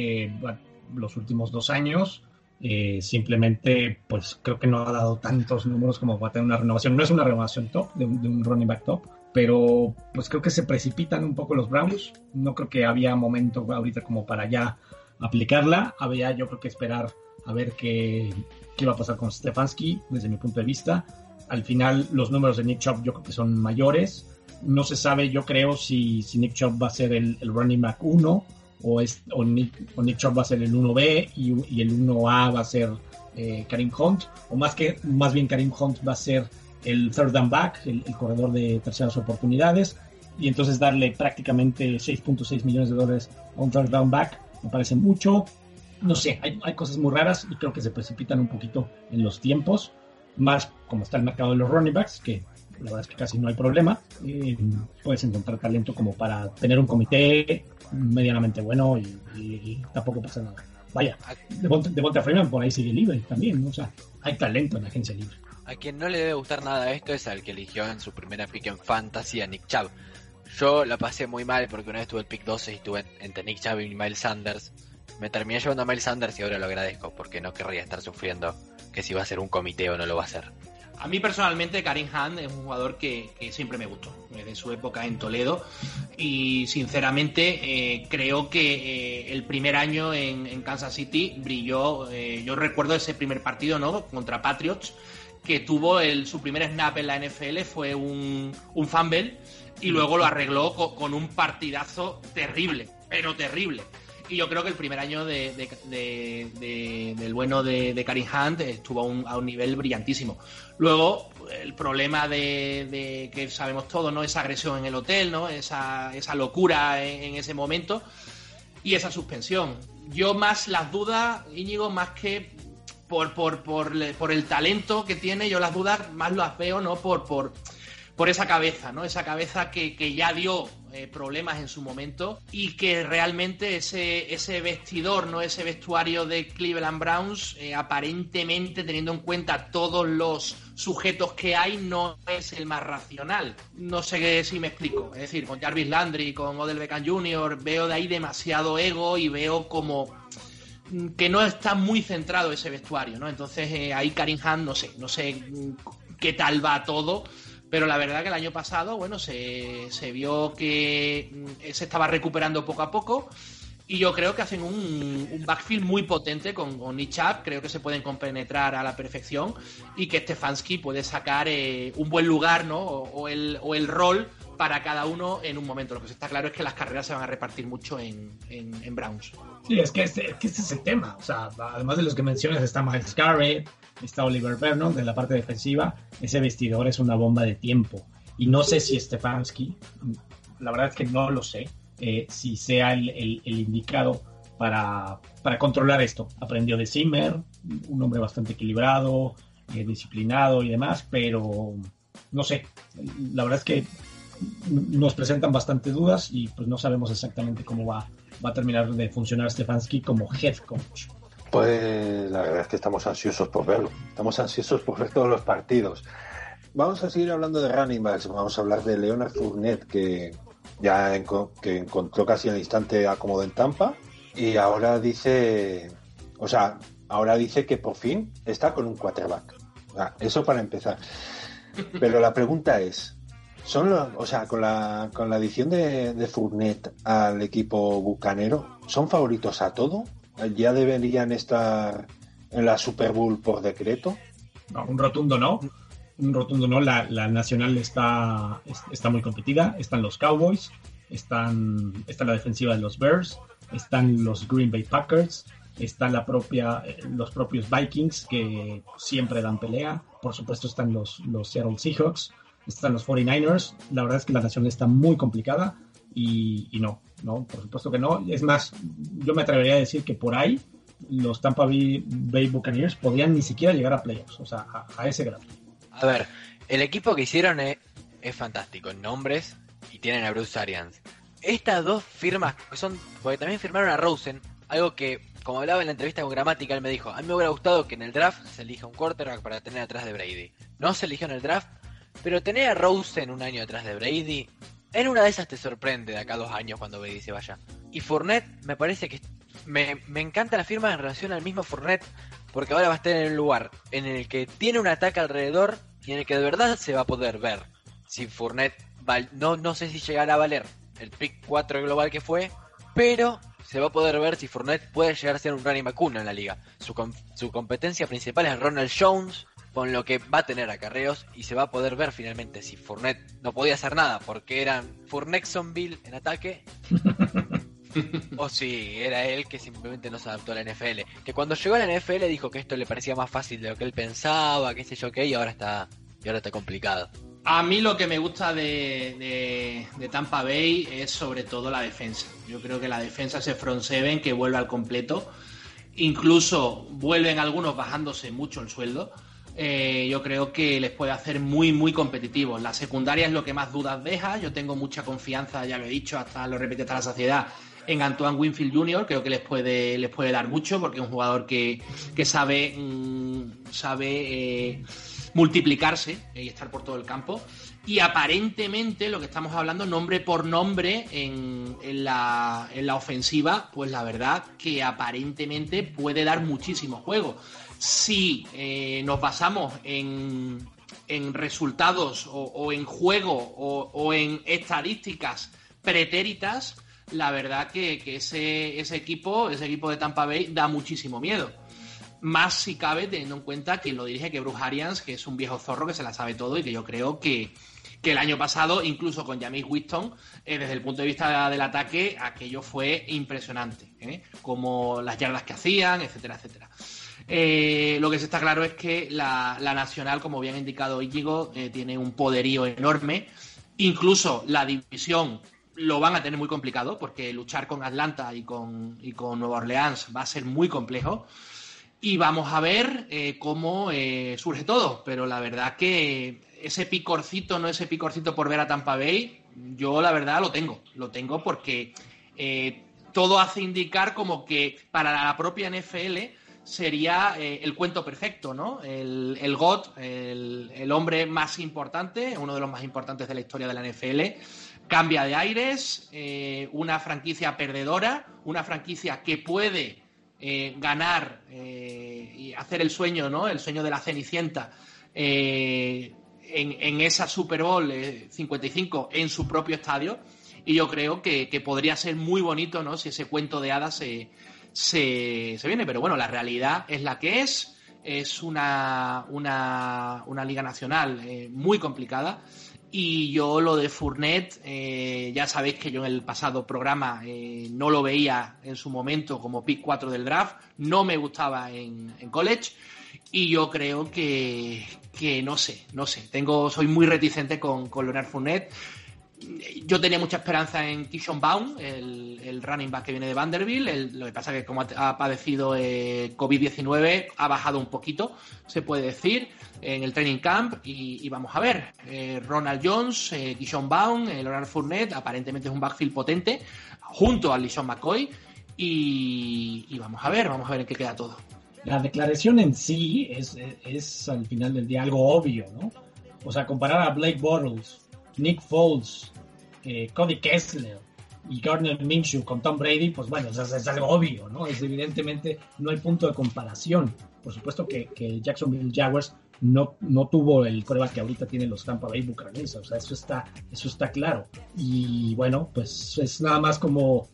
los últimos 2 años, simplemente pues creo que no ha dado tantos números como para tener una renovación. No es una renovación top de un running back top, pero pues creo que se precipitan un poco los Browns. No creo que había momento ahorita como para ya aplicarla. Había, yo creo, que esperar a ver qué iba a pasar con Stefanski desde mi punto de vista. Al final los números de Nick Chubb yo creo que son mayores. No se sabe, yo creo, si Nick Chubb va a ser el running back 1 o Nick Chubb va a ser el 1B y el 1A va a ser Kareem Hunt, o más bien Kareem Hunt va a ser el third down back, el corredor de terceras oportunidades, y entonces darle prácticamente $6.6 millones a un third down back me parece mucho. No sé, hay cosas muy raras y creo que se precipitan un poquito en los tiempos, más como está el mercado de los running backs, que la verdad es que casi no hay problema. Puedes encontrar talento como para tener un comité medianamente bueno y tampoco pasa nada. Vaya, Devonta Freeman por ahí sigue libre también, ¿no? O sea, hay talento en la agencia libre. A quien no le debe gustar nada esto es al que eligió en su primera pick en Fantasy a Nick Chubb. Yo la pasé muy mal porque una vez tuve el pick 12 y estuve entre Nick Chubb y Miles Sanders. Me terminé llevando a Miles Sanders y ahora lo agradezco porque no querría estar sufriendo que si va a ser un comité o no lo va a hacer. A mí personalmente Kareem Hunt es un jugador que siempre me gustó, desde su época en Toledo, y sinceramente creo que el primer año en Kansas City brilló. Yo recuerdo ese primer partido, ¿no?, contra Patriots, que tuvo su primer snap en la NFL, fue un fumble, y luego lo arregló con un partidazo terrible, pero terrible. Y yo creo que el primer año del bueno de Kareem Hunt estuvo a un nivel brillantísimo. Luego, el problema de que sabemos todos, ¿no?, esa agresión en el hotel, ¿no?, esa locura en ese momento y esa suspensión. Yo más las dudas, Íñigo, más que por el talento que tiene, yo las dudas más las veo, ¿no?, por esa cabeza, ¿no?, esa cabeza que ya dio problemas en su momento y que realmente ese vestidor, no ese vestuario de Cleveland Browns, aparentemente, teniendo en cuenta todos los sujetos que hay, no es el más racional. No sé si me explico. Es decir, con Jarvis Landry, con Odell Beckham Jr., veo de ahí demasiado ego y veo como que no está muy centrado ese vestuario, ¿no? Entonces ahí Karim Hunt, no sé qué tal va todo, pero la verdad que el año pasado, bueno, se vio que se estaba recuperando poco a poco y yo creo que hacen un backfield muy potente con Nick Chubb. Creo que se pueden compenetrar a la perfección y que Stefanski puede sacar un buen lugar, ¿no? O el rol para cada uno en un momento. Lo que está claro es que las carreras se van a repartir mucho en Browns. Sí, es que este es el tema. O sea, además de los que mencionas, está Myles Garrett, está Oliver Vernon de la parte defensiva. Ese vestidor es una bomba de tiempo. Y no sé si Stefanski, la verdad es que no lo sé, si sea el indicado para controlar esto. Aprendió de Zimmer, un hombre bastante equilibrado, disciplinado y demás, pero no sé. La verdad es que nos presentan bastante dudas y pues no sabemos exactamente cómo va a terminar de funcionar Stefanski como head coach. Pues la verdad es que estamos ansiosos por verlo. Estamos ansiosos por ver todos los partidos. Vamos a seguir hablando de running backs. Vamos a hablar de Leonard Fournette, que ya que encontró casi al instante acomodo en Tampa y ahora dice que por fin está con un quarterback. Eso para empezar. Pero la pregunta es, con la adición de Fournette al equipo bucanero, ¿son favoritos a todo? ¿Ya deberían estar en la Super Bowl por decreto? No, un rotundo no. La nacional está muy competida. Están los Cowboys, está la defensiva de los Bears, están los Green Bay Packers, está los propios Vikings, que siempre dan pelea. Por supuesto están los Seattle Seahawks, están los 49ers. La verdad es que la nacional está muy complicada y no, por supuesto que no. Es más, yo me atrevería a decir que por ahí los Tampa Bay Buccaneers podrían ni siquiera llegar a playoffs, o sea, a ese grado. A ver, el equipo que hicieron es fantástico en nombres y tienen a Bruce Arians. Estas dos firmas porque también firmaron a Rosen, algo que, como hablaba en la entrevista con Gramática, él me dijo, a mí me hubiera gustado que en el draft se elija un quarterback para tener atrás de Brady. No se eligió en el draft, pero tener a Rosen un año atrás de Brady, en una de esas te sorprende de acá a 2 años cuando Brady se vaya. Y Fournette, me parece que me encanta la firma en relación al mismo Fournette, porque ahora va a estar en un lugar en el que tiene un ataque alrededor y en el que de verdad se va a poder ver si Fournette no sé si llegará a valer el pick 4 global que fue, pero se va a poder ver si Fournette puede llegar a ser un running back 1 en la liga. Su competencia principal es Ronald Jones, con lo que va a tener acarreos, y se va a poder ver finalmente si Fournette no podía hacer nada porque eran Fournexonville en ataque o si era él que simplemente no se adaptó a la NFL, que cuando llegó a la NFL dijo que esto le parecía más fácil de lo que él pensaba, qué sé yo qué, y ahora está complicado. A mí lo que me gusta de Tampa Bay es sobre todo la defensa. Yo creo que la defensa, ese front seven que vuelve al completo, incluso vuelven algunos bajándose mucho el sueldo. Yo creo que les puede hacer muy, muy competitivos. La secundaria es lo que más dudas deja. Yo tengo mucha confianza, ya lo he dicho, lo repito hasta la saciedad, en Antoine Winfield Jr. Creo que les puede dar mucho, porque es un jugador que sabe multiplicarse y estar por todo el campo. Y aparentemente lo que estamos hablando, nombre por nombre, en la ofensiva, pues la verdad que aparentemente puede dar muchísimo juego. Si nos basamos en resultados o en juego o en estadísticas pretéritas, la verdad que ese equipo de Tampa Bay da muchísimo miedo. Más si cabe, teniendo en cuenta que lo dirige que Bruce Arians, que es un viejo zorro que se la sabe todo y que yo creo que el año pasado, incluso con Jameis Winston, desde el punto de vista del ataque, aquello fue impresionante, como las yardas que hacían, etcétera, etcétera. Lo que sí está claro es que la Nacional, como bien ha indicado Íñigo, tiene un poderío enorme. Incluso la división lo van a tener muy complicado, porque luchar con Atlanta y con Nueva Orleans va a ser muy complejo. Y vamos a ver cómo surge todo. Pero la verdad que ese picorcito por ver a Tampa Bay, Yo la verdad lo tengo porque todo hace indicar como que para la propia NFL sería el cuento perfecto, ¿no? El GOAT, el hombre más importante, uno de los más importantes de la historia de la NFL, cambia de aires, una franquicia perdedora, una franquicia que puede ganar y hacer el sueño, ¿no? El sueño de la Cenicienta en esa Super Bowl 55 en su propio estadio, y yo creo que podría ser muy bonito, ¿no? Si ese cuento de hadas se viene, pero bueno, la realidad es la que es una liga nacional muy complicada. Y yo lo de Fournette, ya sabéis que yo en el pasado programa no lo veía en su momento como pick 4 del draft, no me gustaba en college, y yo creo que no sé, soy muy reticente con Leonard Fournette. Yo tenía mucha esperanza en Keyshawn Vaughn, el running back que viene de Vanderbilt. Lo que pasa es que como ha padecido COVID-19 ha bajado un poquito, se puede decir, en el training camp, y vamos a ver. Ronald Jones, Keyshawn Vaughn, Leonard Fournette, aparentemente es un backfield potente, junto a LeSean McCoy, y vamos a ver en qué queda todo. La declaración en sí es al final del día algo obvio, ¿no? O sea, comparar a Blake Bortles, Nick Foles, Cody Kessler y Gardner Minshew con Tom Brady, pues bueno, es algo obvio, ¿no? Evidentemente no hay punto de comparación. Por supuesto que Jacksonville Jaguars no tuvo el quarterback que ahorita tienen los Tampa Bay Buccaneers, o sea, eso está claro. Y bueno, pues es nada más como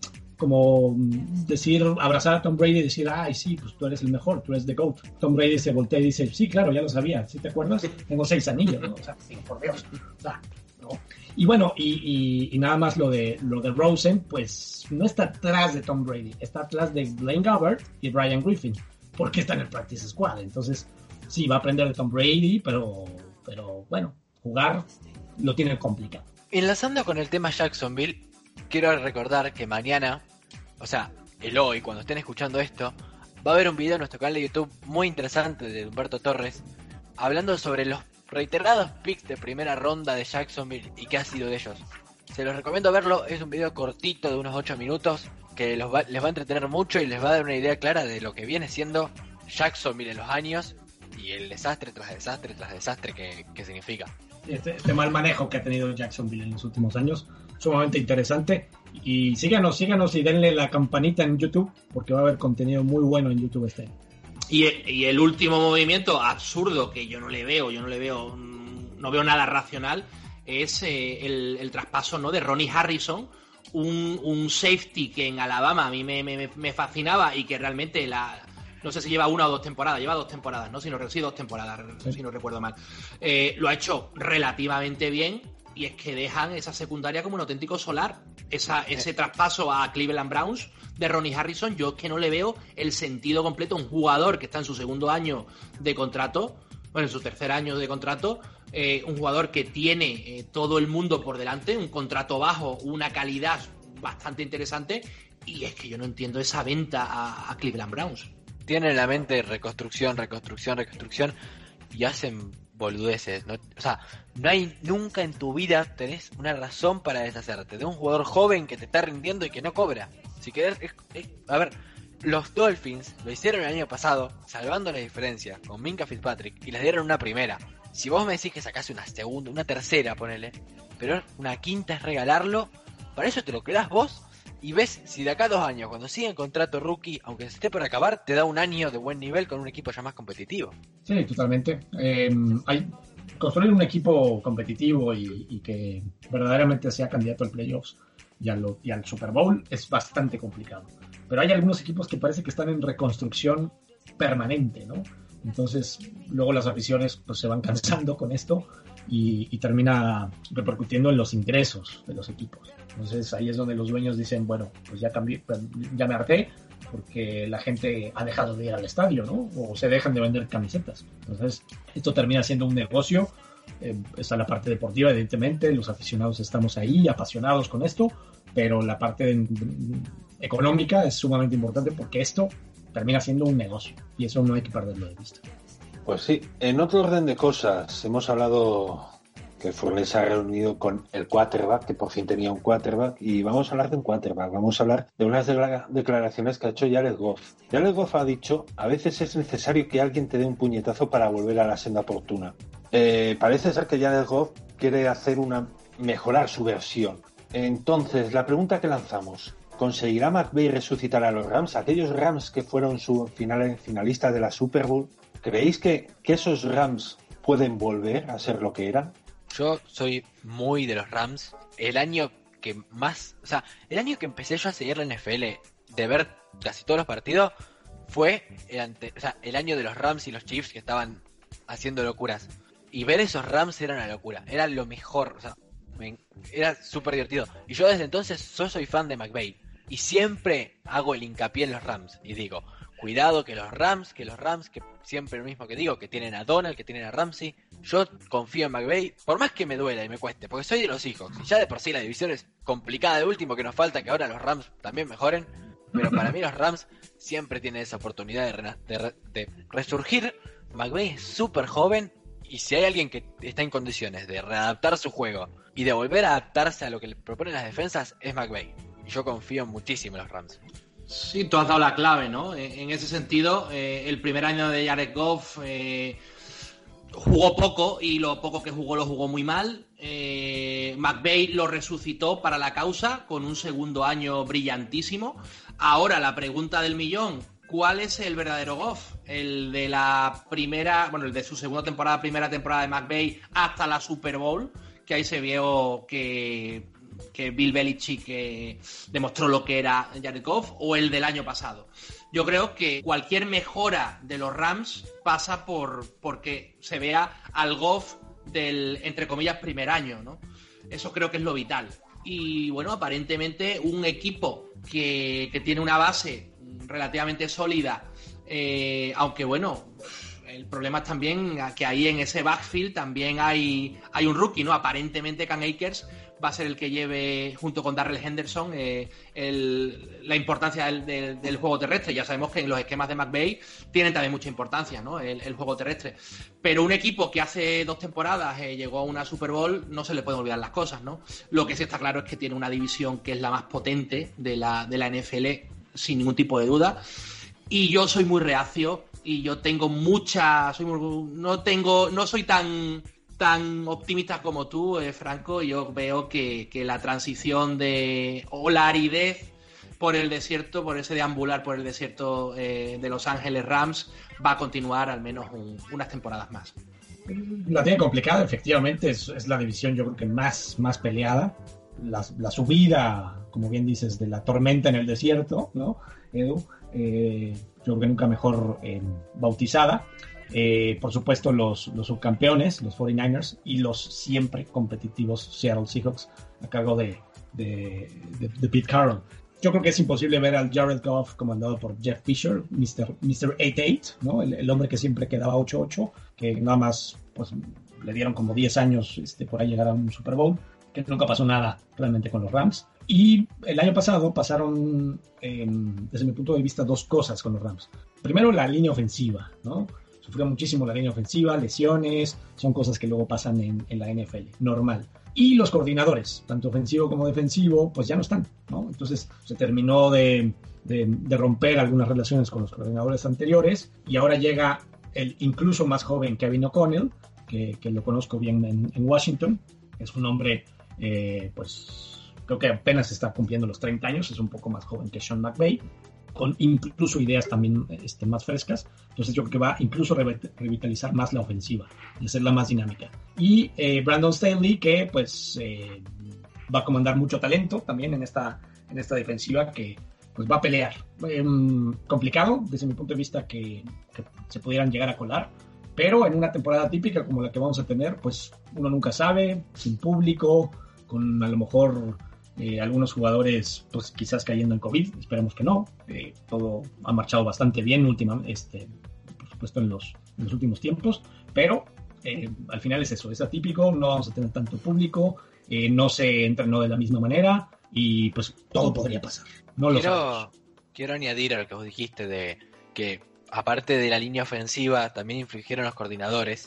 decir, abrazar a Tom Brady y decir, ay, sí, pues tú eres el mejor, tú eres the GOAT. Tom Brady se voltea y dice, sí, claro, ya lo sabía, ¿sí te acuerdas? Tengo 6 anillos, ¿no? O sea, sí, por Dios. O sea, ¿no? Y bueno, y nada más lo de Rosen, pues no está atrás de Tom Brady, está atrás de Blaine Gabbert y Brian Griffin, porque está en el practice squad. Entonces, sí, va a aprender de Tom Brady, pero bueno, jugar lo tiene complicado. Enlazando con el tema Jacksonville, quiero recordar que mañana, o sea, hoy, cuando estén escuchando esto, va a haber un video en nuestro canal de YouTube muy interesante de Humberto Torres, hablando sobre los reiterados picks de primera ronda de Jacksonville y qué ha sido de ellos. Se los recomiendo verlo, es un video cortito de unos 8 minutos que les va a entretener mucho y les va a dar una idea clara de lo que viene siendo Jacksonville en los años y el desastre tras desastre tras desastre que significa. Este mal manejo que ha tenido Jacksonville en los últimos años, sumamente interesante. Y síganos y denle la campanita en YouTube, porque va a haber contenido muy bueno en YouTube este año. Y el último movimiento absurdo que yo no veo nada racional, es el traspaso, ¿no?, de Ronnie Harrison, un safety que en Alabama a mí me fascinaba y que realmente no sé si lleva 1 o 2 temporadas, lleva 2 temporadas, ¿no? Sí, 2 temporadas, sí. Si no recuerdo mal. Lo ha hecho relativamente bien, y es que dejan esa secundaria como un auténtico solar. Ese traspaso a Cleveland Browns de Ronnie Harrison, yo es que no le veo el sentido completo. Un jugador que está en su segundo año de contrato, bueno, en su tercer año de contrato, un jugador que tiene todo el mundo por delante, un contrato bajo, una calidad bastante interesante, y es que yo no entiendo esa venta a Cleveland Browns. Tienen en la mente reconstrucción, y hacen boludeces, ¿no? O sea, no hay nunca en tu vida tenés una razón para deshacerte de un jugador joven que te está rindiendo y que no cobra. Si querés, a ver, los Dolphins lo hicieron el año pasado, salvando la diferencia con Minkah Fitzpatrick, y les dieron una primera. Si vos me decís que sacás una segunda, una tercera, ponele, pero una quinta es regalarlo, para eso te lo quedás vos y ves si de acá a 2 años, cuando siga en contrato rookie, aunque esté por acabar, te da un año de buen nivel con un equipo ya más competitivo. Sí, totalmente. Construir un equipo competitivo y que verdaderamente sea candidato al playoffs y al Super Bowl es bastante complicado. Pero hay algunos equipos que parece que están en reconstrucción permanente, ¿no? Entonces, luego las aficiones pues se van cansando con esto y termina repercutiendo en los ingresos de los equipos. Entonces, ahí es donde los dueños dicen, bueno, pues ya cambié, ya me harté, porque la gente ha dejado de ir al estadio, ¿no? O se dejan de vender camisetas. Entonces, esto termina siendo un negocio. Está la parte deportiva, evidentemente, los aficionados estamos ahí, apasionados con esto, pero la parte económica es sumamente importante, porque esto termina siendo un negocio, y eso no hay que perderlo de vista. Pues sí, en otro orden de cosas, hemos hablado que Furley se ha reunido con el quarterback, que por fin tenía un quarterback, y vamos a hablar de un quarterback, vamos a hablar de unas declaraciones que ha hecho Jared Goff. Jared Goff ha dicho: a veces es necesario que alguien te dé un puñetazo para volver a la senda oportuna. Parece ser que Jared Goff quiere mejorar su versión. Entonces, la pregunta que lanzamos: ¿conseguirá McVay resucitar a los Rams? Aquellos Rams que fueron finalistas de la Super Bowl. ¿Creéis que esos Rams pueden volver a ser lo que eran? Yo soy muy de los Rams. El año que empecé yo a seguir la NFL, de ver casi todos los partidos, fue el año de los Rams y los Chiefs, que estaban haciendo locuras. Y ver esos Rams era una locura, era lo mejor, era súper divertido. Y yo desde entonces yo soy fan de McVay. Y siempre hago el hincapié en los Rams. Y digo, cuidado que los Rams, que siempre lo mismo que digo, que tienen a Donald, que tienen a Ramsey. Yo confío en McVay, por más que me duela y me cueste, porque soy de los Seahawks. Y ya de por sí la división es complicada de último, que nos falta que ahora los Rams también mejoren. Pero para mí los Rams siempre tienen esa oportunidad de resurgir. McVay es súper joven. Y si hay alguien que está en condiciones de readaptar su juego y de volver a adaptarse a lo que le proponen las defensas, es McVay. Y yo confío muchísimo en los Rams. Sí, tú has dado la clave, ¿no? En ese sentido, el primer año de Jared Goff jugó poco, y lo poco que jugó lo jugó muy mal. McVay lo resucitó para la causa con un segundo año brillantísimo. Ahora la pregunta del millón: ¿cuál es el verdadero Goff? El de el de su segunda temporada, primera temporada de McVay hasta la Super Bowl, que ahí se vio que Bill Belichick demostró lo que era Jared Goff, o el del año pasado. Yo creo que cualquier mejora de los Rams pasa porque se vea al Goff del, entre comillas, primer año, ¿no? Eso creo que es lo vital. Y bueno, aparentemente un equipo que tiene una base relativamente sólida, aunque bueno, el problema es también que ahí en ese backfield también hay un rookie, ¿no? Aparentemente Cam Akers va a ser el que lleve, junto con Darrell Henderson, la importancia del juego terrestre. Ya sabemos que en los esquemas de McVay tienen también mucha importancia, ¿no? El juego terrestre. Pero un equipo que hace 2 temporadas llegó a una Super Bowl, no se le pueden olvidar las cosas, ¿no? Lo que sí está claro es que tiene una división que es la más potente de la NFL, sin ningún tipo de duda. Y yo soy muy reacio, y yo tengo no soy tan optimista como tú, Franco. Yo veo que la transición o la aridez por el desierto, por ese deambular por el desierto de Los Ángeles Rams, va a continuar al menos unas temporadas más. La tiene complicada, efectivamente, es la división yo creo que más peleada. La subida, como bien dices, de la tormenta en el desierto, ¿no, Edu? Yo creo que nunca mejor bautizada. Por supuesto los subcampeones, los 49ers, y los siempre competitivos Seattle Seahawks a cargo de Pete Carroll. Yo creo que es imposible ver al Jared Goff comandado por Jeff Fisher, Mr. 8-8, ¿no? El hombre que siempre quedaba 8-8, que nada más pues, le dieron como 10 años por ahí llegar a un Super Bowl, que nunca pasó nada realmente con los Rams. Y el año pasado pasaron, desde mi punto de vista, 2 cosas con los Rams. Primero, la línea ofensiva, ¿no? Sufrió muchísimo la línea ofensiva, lesiones, son cosas que luego pasan en la NFL, normal. Y los coordinadores, tanto ofensivo como defensivo, pues ya no están, ¿no? Entonces se terminó de romper algunas relaciones con los coordinadores anteriores, y ahora llega el incluso más joven Kevin O'Connell, que lo conozco bien en Washington. Es un hombre, pues creo que apenas está cumpliendo los 30 años, es un poco más joven que Sean McVay, con incluso ideas también más frescas. Entonces yo creo que va a incluso revitalizar más la ofensiva y hacerla más dinámica. Y Brandon Staley, que pues va a comandar mucho talento también en esta defensiva, que pues va a pelear. Complicado desde mi punto de vista que se pudieran llegar a colar, pero en una temporada típica como la que vamos a tener, pues uno nunca sabe, sin público, con a lo mejor algunos jugadores pues quizás cayendo en COVID, esperemos que no. Todo ha marchado bastante bien últimamente, por supuesto en los últimos tiempos, pero al final es eso, es atípico, no vamos a tener tanto público, no se entrenó de la misma manera, y pues todo podría pasar. No lo sabemos. Quiero añadir a lo que vos dijiste de que aparte de la línea ofensiva también influyeron los coordinadores.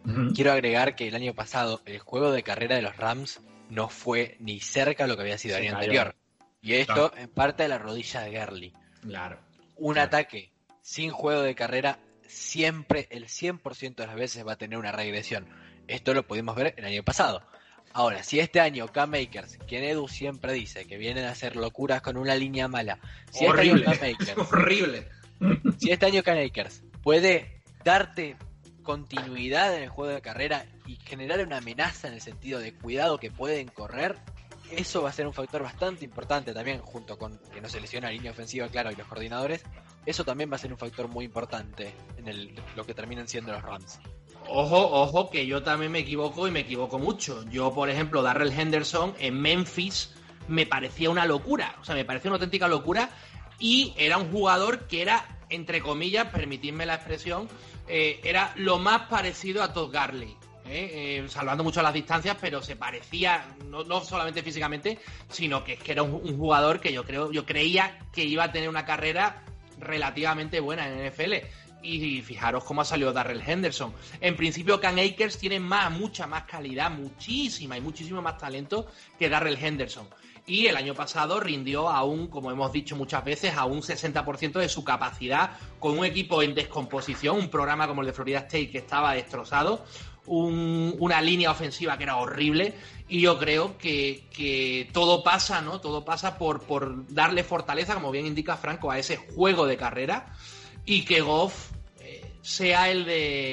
Quiero agregar que el año pasado el juego de carrera de los Rams no fue ni cerca de lo que había sido el año anterior. Y esto en parte de la rodilla de Gurley. Claro. Un ataque sin juego de carrera siempre, el 100% de las veces va a tener una regresión. Esto lo pudimos ver el año pasado. Ahora, si este año Cam Akers, quien Edu siempre dice que vienen a hacer locuras con una línea mala, si horrible, este año Cam Akers, horrible. Si este año Cam Akers puede darte continuidad en el juego de carrera y generar una amenaza en el sentido de cuidado que pueden correr, eso va a ser un factor bastante importante también, junto con que no se lesiona la línea ofensiva, claro, y los coordinadores. Eso también va a ser un factor muy importante en lo que terminan siendo los Rams. Ojo, que yo también me equivoco y me equivoco mucho. Yo, por ejemplo, Darrell Henderson en Memphis me parecía una locura. O sea, me parecía una auténtica locura. Y era un jugador que era, entre comillas, permitidme la expresión, era lo más parecido a Todd Gurley. Salvando mucho las distancias, pero se parecía, no solamente físicamente, sino que es que era un jugador que yo creía que iba a tener una carrera relativamente buena en NFL. Y fijaros cómo ha salido Darrell Henderson. En principio, Cam Akers tiene mucha más calidad, muchísimo más talento que Darrell Henderson. Y el año pasado rindió aún, como hemos dicho muchas veces, a un 60% de su capacidad, con un equipo en descomposición, un programa como el de Florida State que estaba destrozado, una línea ofensiva que era horrible, y yo creo que todo pasa, ¿no? Todo pasa por darle fortaleza, como bien indica Franco, a ese juego de carrera, y que Goff sea el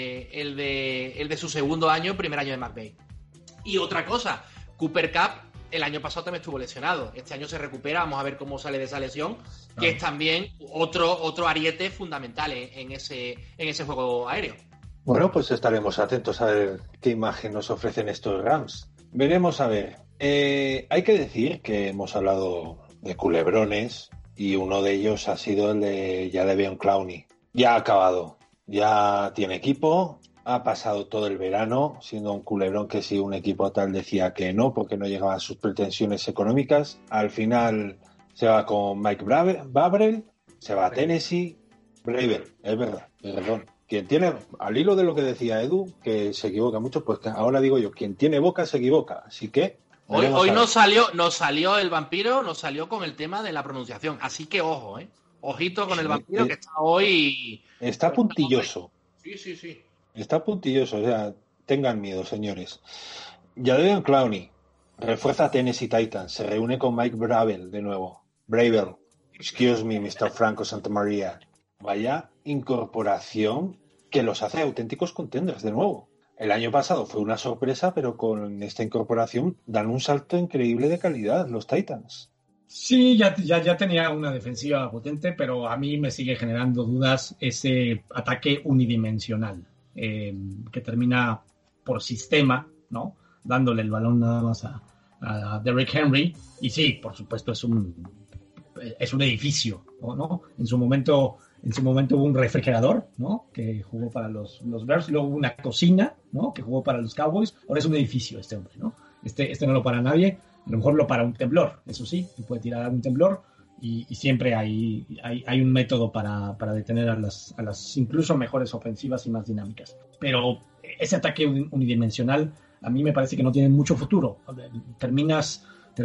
de su segundo año, primer año de McVay. Y otra cosa, Cooper Kupp el año pasado también estuvo lesionado. Este año se recupera, vamos a ver cómo sale de esa lesión, que es también otro ariete fundamental en ese juego aéreo. Bueno, pues estaremos atentos a ver qué imagen nos ofrecen estos Rams. Veremos a ver. Hay que decir que hemos hablado de culebrones y uno de ellos ha sido el de Jadeveon Clowney. Ya ha acabado, ya tiene equipo. Ha pasado todo el verano siendo un culebrón que si un equipo tal decía que no porque no llegaban a sus pretensiones económicas. Al final se va con Mike Vrabel, se va a Tennessee. Vrabel, es verdad, perdón. Quien tiene, al hilo de lo que decía Edu, que se equivoca mucho, pues que ahora digo yo, quien tiene boca se equivoca. Así que hoy nos salió el vampiro, nos salió con el tema de la pronunciación. Así que ojo, ojito con el vampiro que está hoy. Está puntilloso. Sí. Está puntilloso, o sea, tengan miedo, señores. Jadeveon Clowney refuerza a Tennessee Titans, se reúne con Mike Vrabel de nuevo. Vrabel, excuse me, Mr. Franco Santamaría. Vaya incorporación que los hace auténticos contenders de nuevo. El año pasado fue una sorpresa, pero con esta incorporación dan un salto increíble de calidad los Titans. Sí, ya tenía una defensiva potente, pero a mí me sigue generando dudas ese ataque unidimensional. Que termina por sistema, ¿no? Dándole el balón nada más a Derrick Henry. Y sí, por supuesto, es un edificio, ¿no? En su momento hubo un refrigerador, ¿no? Que jugó para los Bears, luego hubo una cocina, ¿no? Que jugó para los Cowboys. Ahora es un edificio este hombre, ¿no? Este no lo para nadie. A lo mejor lo para un temblor, eso sí, puede tirar a un temblor. Y siempre hay un método para detener a las incluso mejores ofensivas y más dinámicas. Pero ese ataque unidimensional a mí me parece que no tiene mucho futuro. Terminas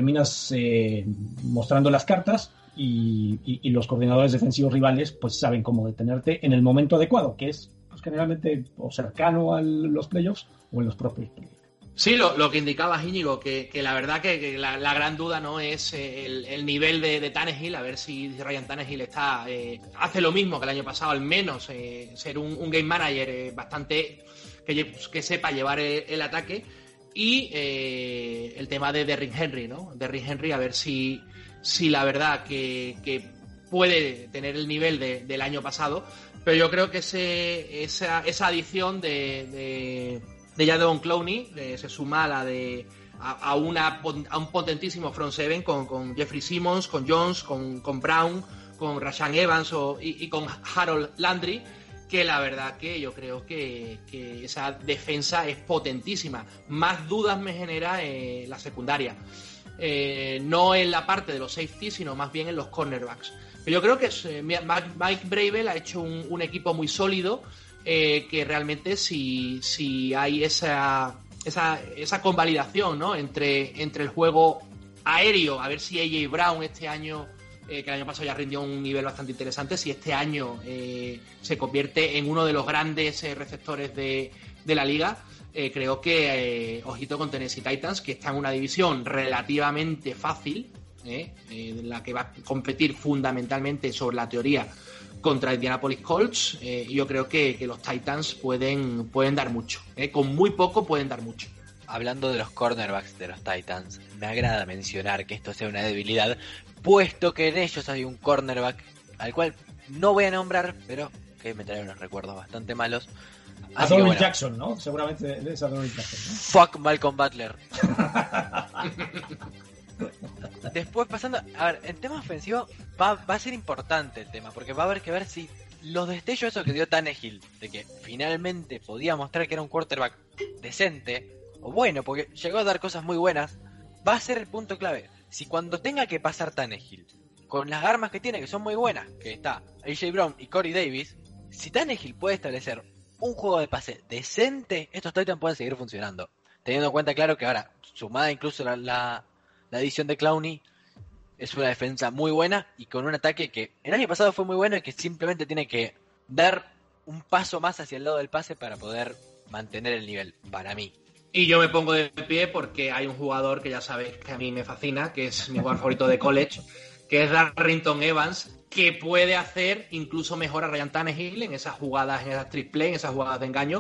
mostrando las cartas y los coordinadores defensivos rivales pues saben cómo detenerte en el momento adecuado, que es pues, generalmente o cercano a los playoffs o en los propios playoffs. Sí, lo que indicaba Íñigo, que la verdad que la gran duda no es el nivel de Tannehill, a ver si Ryan Tannehill hace lo mismo que el año pasado, al menos ser un game manager bastante que sepa llevar el ataque, y el tema de Derrick Henry, ¿no? Derrick Henry, a ver si la verdad que puede tener el nivel del año pasado, pero yo creo que esa adición de Jadeveon Clowney se suma a un potentísimo front seven con Jeffrey Simmons, con Jones, con Brown, con Rashaan Evans y con Harold Landry, que la verdad que yo creo que esa defensa es potentísima. Más dudas me genera la secundaria, no en la parte de los safeties, sino más bien en los cornerbacks. Pero yo creo que Mike Vrabel ha hecho un equipo muy sólido, que realmente si hay esa convalidación, ¿no? entre el juego aéreo, a ver si A.J. Brown este año, que el año pasado ya rindió un nivel bastante interesante, si este año se convierte en uno de los grandes receptores de la liga, creo que ojito con Tennessee Titans, que está en una división relativamente fácil, en la que va a competir fundamentalmente sobre la teoría contra Indianapolis Colts. Yo creo que los Titans pueden dar mucho, con muy poco pueden dar mucho. Hablando de los cornerbacks de los Titans, me agrada mencionar que esto sea una debilidad, puesto que en ellos hay un cornerback al cual no voy a nombrar, pero que me trae unos recuerdos bastante malos. A Donovan Jackson, ¿no? Seguramente es a Donovan Jackson, ¿no? Fuck Malcolm Butler. Después pasando, a ver, en tema ofensivo va a ser importante el tema, porque va a haber que ver si los destellos esos que dio Tannehill, de que finalmente podía mostrar que era un quarterback decente, o bueno, porque llegó a dar cosas muy buenas, va a ser el punto clave. Si cuando tenga que pasar Tannehill, con las armas que tiene, que son muy buenas, que está A.J. Brown y Corey Davis, si Tannehill puede establecer un juego de pase decente, estos Titans pueden seguir funcionando. Teniendo en cuenta, claro, que ahora, sumada incluso la adición de Clowney, es una defensa muy buena y con un ataque que el año pasado fue muy bueno y que simplemente tiene que dar un paso más hacia el lado del pase para poder mantener el nivel, para mí. Y yo me pongo de pie porque hay un jugador que ya sabéis que a mí me fascina, que es mi jugador favorito de college, que es Darrynton Evans, que puede hacer incluso mejor a Ryan Tannehill en esas jugadas, en esas trick play, en esas jugadas de engaño.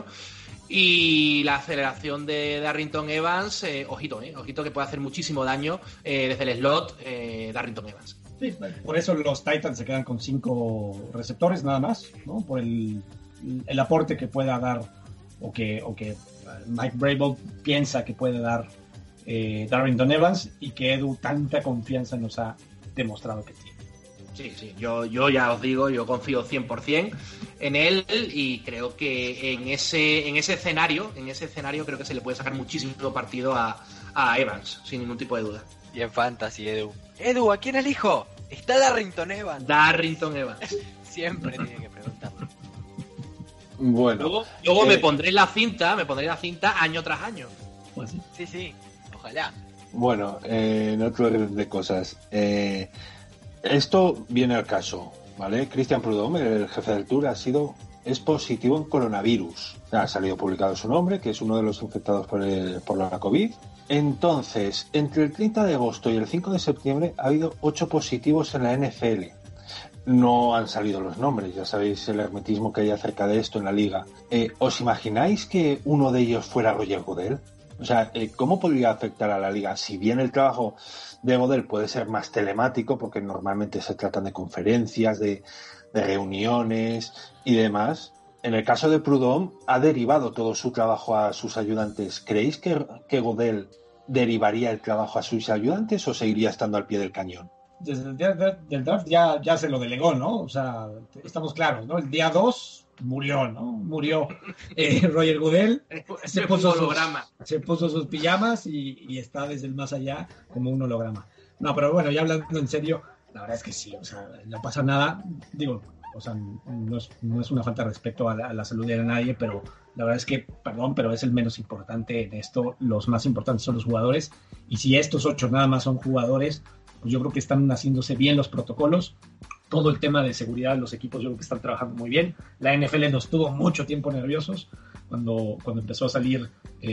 Y la aceleración de Darrynton Evans, ojito que puede hacer muchísimo daño desde el slot, Darrynton Evans. Sí, por eso los Titans se quedan con 5 receptores nada más, ¿no? Por el aporte que pueda dar o que Mike Vrabel piensa que puede dar Darrynton Evans, y que Edu tanta confianza nos ha demostrado que tiene. Sí, yo ya os digo, yo confío 100% en él, y creo que en ese escenario creo que se le puede sacar muchísimo partido a Evans, sin ningún tipo de duda. Y en Fantasy, Edu, ¿a quién elijo? Está Darrynton Evans. Darrynton Evans. Siempre tiene que preguntarlo. Bueno. Luego me pondré la cinta año tras año. Pues sí. Sí, ojalá. Bueno, en otro orden de cosas. Esto viene al caso, ¿vale? Christian Prudhomme, el jefe del Tour, es positivo en coronavirus. Ha salido publicado su nombre, que es uno de los infectados por la COVID. Entonces, entre el 30 de agosto y el 5 de septiembre ha habido 8 positivos en la NFL. No han salido los nombres, ya sabéis el hermetismo que hay acerca de esto en la liga. ¿Os imagináis que uno de ellos fuera Roger Goodell? O sea, ¿cómo podría afectar a la liga? Si bien el trabajo de Goodell puede ser más telemático, porque normalmente se tratan de conferencias, de reuniones y demás, en el caso de Prudhomme ha derivado todo su trabajo a sus ayudantes. ¿Creéis que Goodell derivaría el trabajo a sus ayudantes o seguiría estando al pie del cañón? Desde el día del draft ya se lo delegó, ¿no? O sea, estamos claros, ¿no? El día 2 murió, ¿no? Murió Roger Goodell. Se puso sus pijamas y está desde el más allá como un holograma. No, pero bueno, ya hablando en serio, la verdad es que sí, o sea, no pasa nada. Digo, o sea, no es una falta de respeto a la salud de nadie, pero la verdad es que, perdón, pero es el menos importante en esto. Los más importantes son los jugadores. Y si estos 8 nada más son jugadores, pues yo creo que están haciéndose bien los protocolos. Todo el tema de seguridad de los equipos yo creo que están trabajando muy bien. La NFL nos tuvo mucho tiempo nerviosos cuando empezó a salir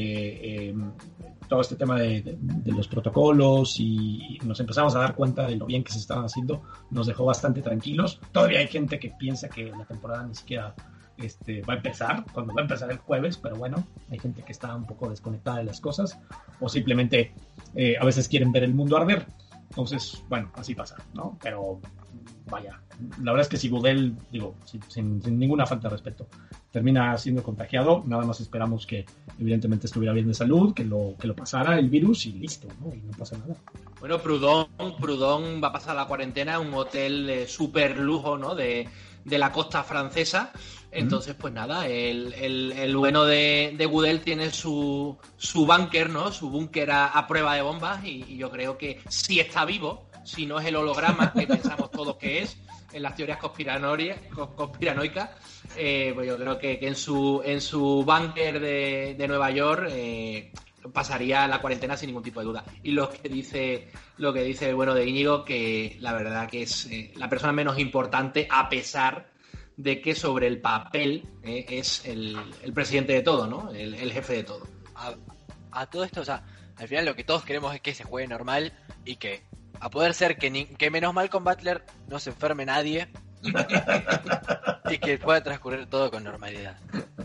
todo este tema de los protocolos, y nos empezamos a dar cuenta de lo bien que se estaban haciendo. Nos dejó bastante tranquilos. Todavía hay gente que piensa que la temporada ni siquiera va a empezar, cuando va a empezar el jueves, pero bueno, hay gente que está un poco desconectada de las cosas, o simplemente a veces quieren ver el mundo arder. Entonces, bueno, así pasa, ¿no? Pero vaya, la verdad es que si Goodell, digo, sin ninguna falta de respeto, termina siendo contagiado, nada más esperamos que evidentemente estuviera bien de salud, que lo pasara el virus y listo, ¿no? Y no pasa nada. Bueno, Prudhomme va a pasar la cuarentena en un hotel de súper lujo, ¿no? De la costa francesa. Entonces, pues nada, el bueno de Goodell tiene su búnker, ¿no? Su búnker a prueba de bombas, y yo creo que si está vivo, si no es el holograma que pensamos todos que es, las teorías conspiranoicas, pues yo creo que en su búnker de Nueva York pasaría la cuarentena sin ningún tipo de duda. Y lo que dice el bueno de Íñigo, que la verdad que es la persona menos importante, a pesar de que sobre el papel es el presidente de todo, ¿no? El jefe de todo. A todo esto, o sea, al final lo que todos queremos es que se juegue normal y que, a poder ser que menos mal con Butler no se enferme nadie y que pueda transcurrir todo con normalidad.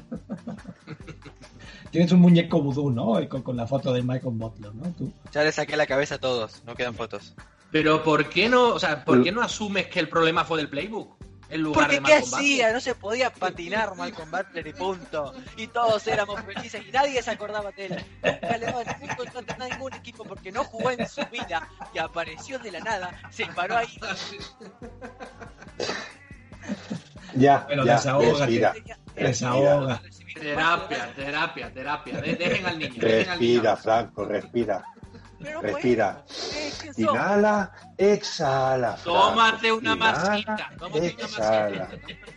Tienes un muñeco vudú, ¿no? Con la foto de Michael Butler, ¿no? ¿Tú? Ya le saqué la cabeza a todos, no quedan fotos. Pero ¿por qué no asumes que el problema fue del playbook? En lugar porque de ¿qué Malcolm hacía? Butler. No se podía patinar Malcolm Butler y punto. Y todos éramos felices y nadie se acordaba de él. Nunca le daba ningún contrato a ningún equipo porque no jugó en su vida y apareció de la nada, se paró ahí. Ya, Bueno, ya, desahógate. respira. Terapia. Dejen al niño. Respira, Franco, respira. Pero Respira. ¿quién sos? Inhala, exhala. Franco. Tómate una Inhala, masita. exhala.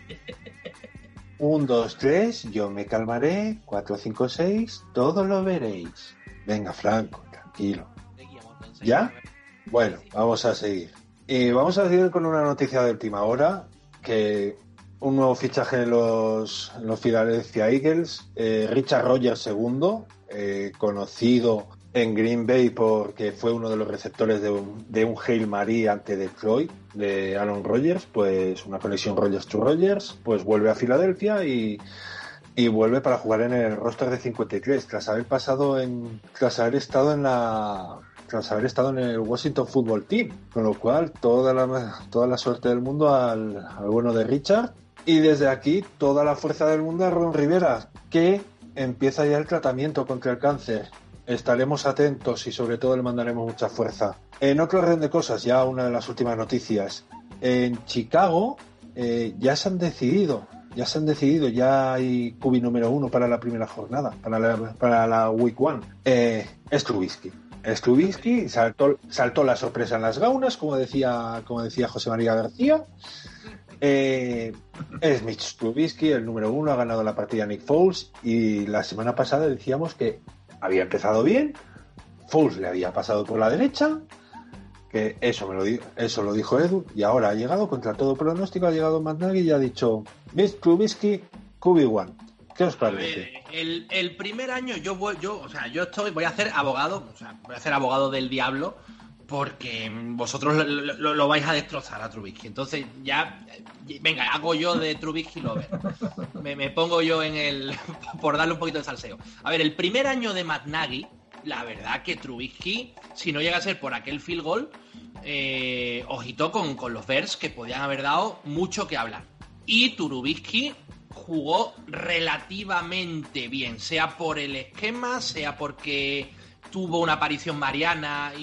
1, 2, 3, yo me calmaré. 4, 5, 6, todo lo veréis. Venga, Franco, tranquilo. Seguíamos, entonces. ¿Ya? Bueno, vamos a seguir. Vamos a seguir con una noticia de última hora, que un nuevo fichaje en los Philadelphia Eagles, Richard Rogers II, conocido en Green Bay porque fue uno de los receptores de un Hail Mary ante Detroit de Aaron Rodgers, pues una conexión Rodgers to Rodgers, pues vuelve a Filadelfia y vuelve para jugar en el roster de 53 tras haber estado en el Washington Football Team, con lo cual toda la suerte del mundo al bueno de Richard, y desde aquí toda la fuerza del mundo a Ron Rivera, que empieza ya el tratamiento contra el cáncer. Estaremos atentos y sobre todo le mandaremos mucha fuerza. En otro orden de cosas, ya una de las últimas noticias. En Chicago ya se han decidido, ya hay QB número 1 para la primera jornada, para la Week 1. Es Trubisky saltó la sorpresa en las gaunas, como decía José María García. Es Mitch Trubisky, el número 1, ha ganado la partida Nick Foles, y la semana pasada decíamos que había empezado bien, Foles le había pasado por la derecha, que eso lo dijo Edu, y ahora ha llegado contra todo pronóstico, ha llegado Matt Nagy y ha dicho Mitch Trubisky QB1. ¿Qué os parece? El primer año voy a hacer abogado del diablo, porque vosotros lo vais a destrozar a Trubisky. Entonces ya, venga, hago yo de Trubisky lover. Me pongo yo por darle un poquito de salseo. A ver, el primer año de Matt Nagy, la verdad que Trubisky, si no llega a ser por aquel field goal, ojito con los Bears, que podían haber dado mucho que hablar. Y Trubisky jugó relativamente bien, sea por el esquema, sea porque tuvo una aparición mariana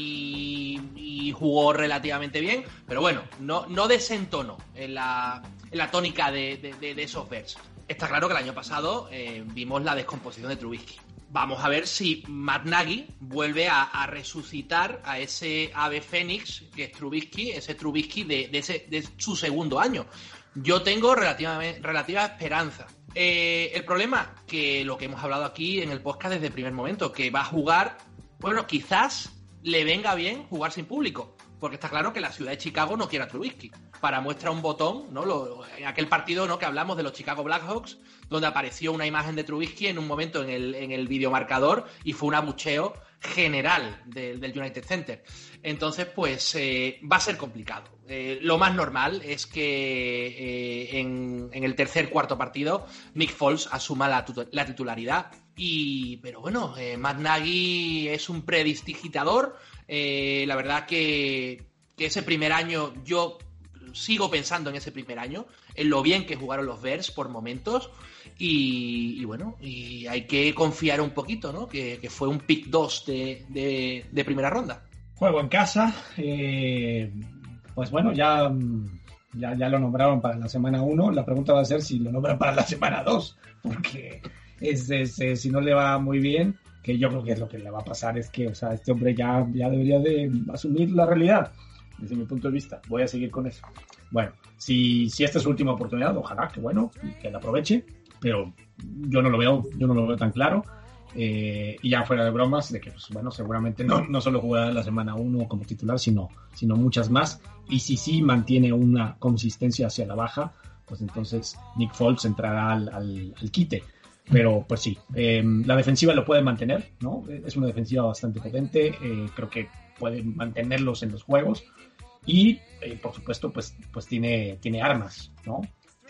y jugó relativamente bien, pero bueno, no desentonó en la tónica de esos Bears. Está claro que el año pasado vimos la descomposición de Trubisky. Vamos a ver si Matt Nagy vuelve a resucitar a ese ave fénix que es Trubisky, ese Trubisky de su segundo año. Yo tengo relativa esperanza. El problema, que lo que hemos hablado aquí en el podcast desde el primer momento, que va a jugar, bueno, quizás le venga bien jugar sin público, porque está claro que la ciudad de Chicago no quiere a Trubisky. Para muestra un botón, ¿no? En aquel partido, ¿no?, que hablamos de los Chicago Blackhawks, donde apareció una imagen de Trubisky en un momento en el videomarcador y fue un abucheo general del United Center. Entonces, pues va a ser complicado. Lo más normal es que en el cuarto partido Nick Foles asuma la titularidad. Pero bueno, Matt Nagy es un prestidigitador. La verdad que ese primer año, yo sigo pensando en ese primer año, en lo bien que jugaron los Bears por momentos, y bueno, y hay que confiar un poquito, ¿no? Que fue un pick 2 de primera ronda. Juego en casa, pues bueno, ya lo nombraron para la semana 1, la pregunta va a ser si lo nombran para la semana 2, porque si no le va muy bien, que yo creo que es lo que le va a pasar, es que, o sea, este hombre ya debería de asumir la realidad, desde mi punto de vista. Voy a seguir con eso. bueno, si esta es su última oportunidad, ojalá que bueno, que la aproveche, pero yo no lo veo tan claro. Y ya fuera de bromas, de que pues, bueno, seguramente no solo jugará la semana 1 como titular, sino muchas más. Y si sí mantiene una consistencia hacia la baja, pues entonces Nick Foles entrará al quite. Pero pues sí, la defensiva lo puede mantener, ¿no? Es una defensiva bastante potente, creo que puede mantenerlos en los juegos. Y por supuesto, pues tiene armas, ¿no?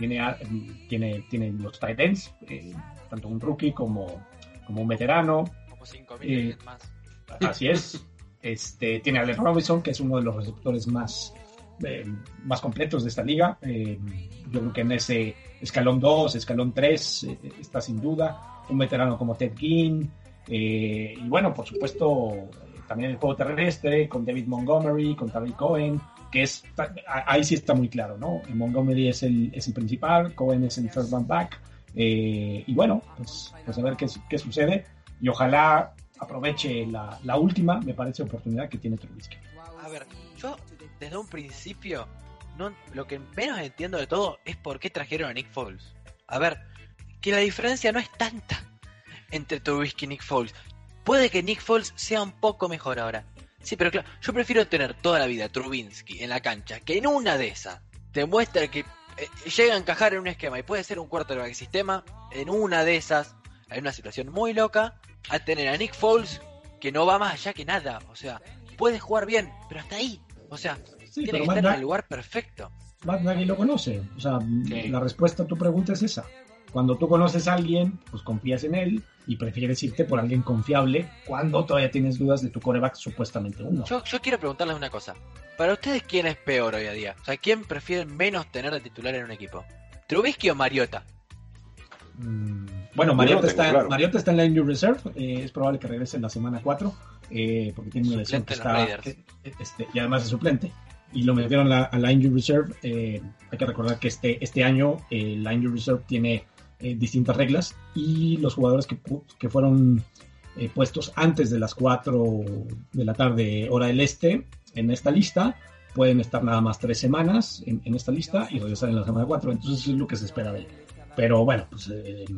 Tiene los tight ends, tanto un rookie como un veterano. Como 5.000 más. Así es. Tiene a Allen Robinson, que es uno de los receptores más completos de esta liga. Yo creo que en ese escalón 2, escalón 3 está sin duda. Un veterano como Ted Ginn. Y bueno, por supuesto, también el juego terrestre con David Montgomery, con Tariq Cohen, que ahí sí está muy claro, ¿no? Montgomery es el principal, Cohen es el third down back. Y bueno, pues a ver qué sucede, y ojalá aproveche la última, me parece, oportunidad que tiene Trubisky. A ver, yo desde un principio lo que menos entiendo de todo es por qué trajeron a Nick Foles. A ver, que la diferencia no es tanta entre Trubisky y Nick Foles. Puede que Nick Foles sea un poco mejor ahora, sí, pero claro, yo prefiero tener toda la vida a Trubisky en la cancha, que en una de esas te muestra que llega a encajar en un esquema y puede ser un quarterback sistema, en una de esas, en una situación muy loca, a tener a Nick Foles que no va más allá que nada. O sea, puede jugar bien, pero hasta ahí. O sea, sí, tiene que estar en el lugar perfecto. Matt Nagy lo conoce. O sea, la respuesta a tu pregunta es esa. Cuando tú conoces a alguien, pues confías en él y prefieres irte por alguien confiable cuando todavía tienes dudas de tu quarterback supuestamente uno. Yo quiero preguntarles una cosa. Para ustedes, ¿quién es peor hoy a día? O sea, ¿quién prefieren menos tener de titular en un equipo? ¿Trubisky o Mariota? Bueno, Mariota está en la injury reserve. Es probable que regrese en la semana 4 porque tiene una lesión que está y además es suplente. Y lo metieron a la injury reserve. Hay que recordar que este año la injury reserve tiene distintas reglas, y los jugadores que fueron puestos antes de las 4 de la tarde hora del este en esta lista pueden estar nada más 3 semanas en esta lista y regresar en la semana 4. Entonces es lo que se espera de él. Pero bueno, pues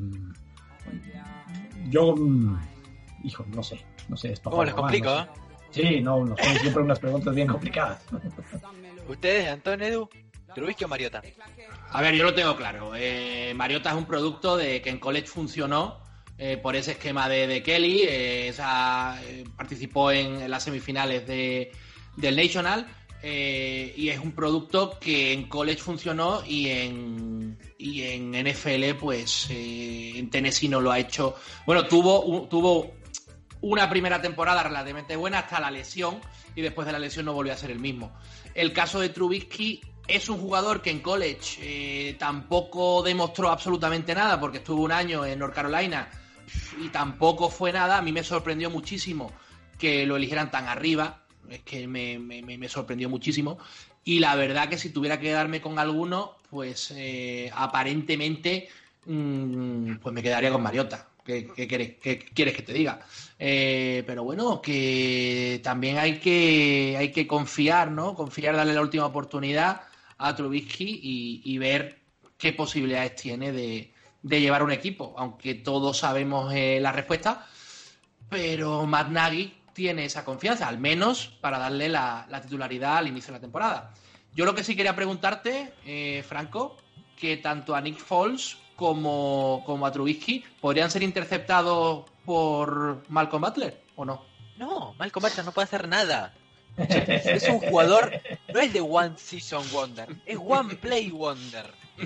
yo hijo, no sé es ¿Cómo les complico? No sé. Sí, nos ponen siempre unas preguntas bien complicadas. ¿Ustedes, Antón, Edu, Trubisky o Mariota? A ver, yo lo tengo claro. Mariota es un producto de que en college funcionó por ese esquema de Kelly. Participó en las semifinales del National. Y es un producto que en college funcionó y en NFL, pues en Tennessee no lo ha hecho. Bueno, tuvo una primera temporada relativamente buena hasta la lesión, y después de la lesión no volvió a ser el mismo. El caso de Trubisky es un jugador que en college tampoco demostró absolutamente nada, porque estuvo un año en North Carolina y tampoco fue nada. A mí me sorprendió muchísimo que lo eligieran tan arriba. Es que me sorprendió muchísimo. Y la verdad que si tuviera que quedarme con alguno, pues aparentemente pues me quedaría con Mariota. ¿Qué quieres que te diga? Pero bueno, que también hay que confiar, ¿no? Confiar, darle la última oportunidad a Trubisky y ver qué posibilidades tiene de llevar un equipo. Aunque todos sabemos la respuesta, pero Matt Nagy tiene esa confianza, al menos para darle la titularidad al inicio de la temporada. Yo lo que sí quería preguntarte, Franco, que tanto a Nick Foles como a Trubisky podrían ser interceptados por Malcolm Butler, ¿o no? No, Malcolm Butler no puede hacer nada. Es un jugador, no es de One Season Wonder, es One Play Wonder.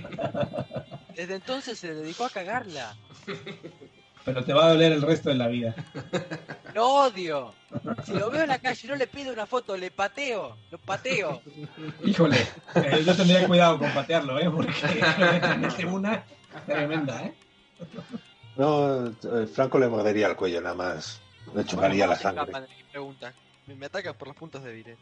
Desde entonces se dedicó a cagarla. Pero te va a doler el resto de la vida. Lo odio. Si lo veo en la calle, no le pido una foto, lo pateo. Híjole, yo tendría cuidado con patearlo, porque mete una tremenda, No, Franco le mordería el cuello nada más. Le chuparía la sangre. Me atacas por los puntos débiles.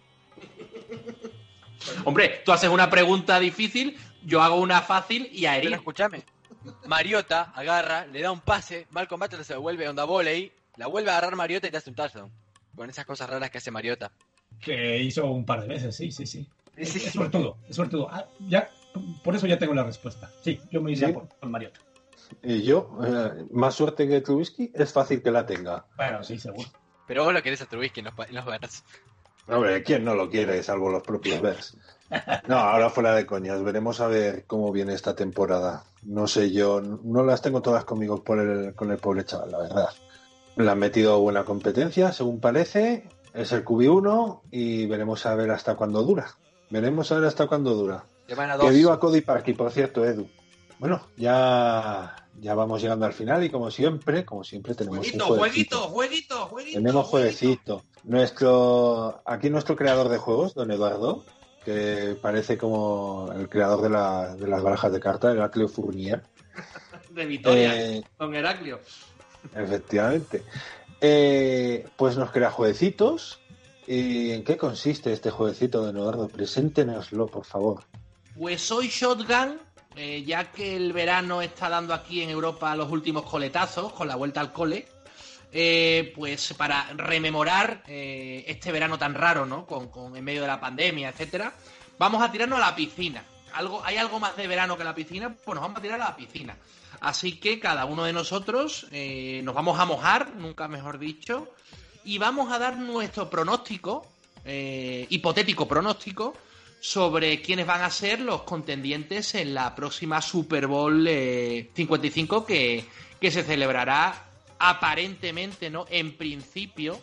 Hombre, tú haces una pregunta difícil, yo hago una fácil y a herir. Pero escúchame. Mariota agarra, le da un pase, Malcolm Butler se vuelve onda voley, la vuelve a agarrar Mariota y te hace un touchdown. Con esas cosas raras que hace Mariota. Que hizo un par de veces, sí. Es suertudo. Ya, por eso ya tengo la respuesta. Sí, yo me iría con Mariota. Y yo, más suerte que Trubisky, es fácil que la tenga. Bueno, sí, seguro. Pero vos lo querés a Trubisky en los Bears. Hombre, ¿quién no lo quiere, salvo los propios Bears? No, ahora fuera de coñas, veremos a ver cómo viene esta temporada. No sé, yo no las tengo todas conmigo con el pobre chaval, la verdad. Le han metido buena competencia, según parece. Es el QB1 y veremos a ver hasta cuándo dura. Semana Que 2. viva Cody Parkey, por cierto, Edu. Bueno, ya vamos llegando al final y como siempre tenemos un jueguecito. Tenemos jueguecito. Aquí nuestro creador de juegos, don Eduardo, que parece como el creador de las barajas de cartas, Heraclio Fournier. De Vitoria, don Heraclio. Efectivamente. Pues nos crea jueguecitos. ¿Y en qué consiste este jueguecito, don Eduardo? Preséntenoslo, por favor. Pues soy Shotgun, ya que el verano está dando aquí en Europa los últimos coletazos con la vuelta al cole. Pues para rememorar este verano tan raro, ¿no? Con en medio de la pandemia, etcétera, vamos a tirarnos a la piscina. ¿Hay algo más de verano que la piscina? Pues nos vamos a tirar a la piscina. Así que cada uno de nosotros nos vamos a mojar, nunca mejor dicho, y vamos a dar nuestro pronóstico, hipotético pronóstico, sobre quiénes van a ser los contendientes en la próxima Super Bowl 55 que se celebrará aparentemente, ¿no? En principio,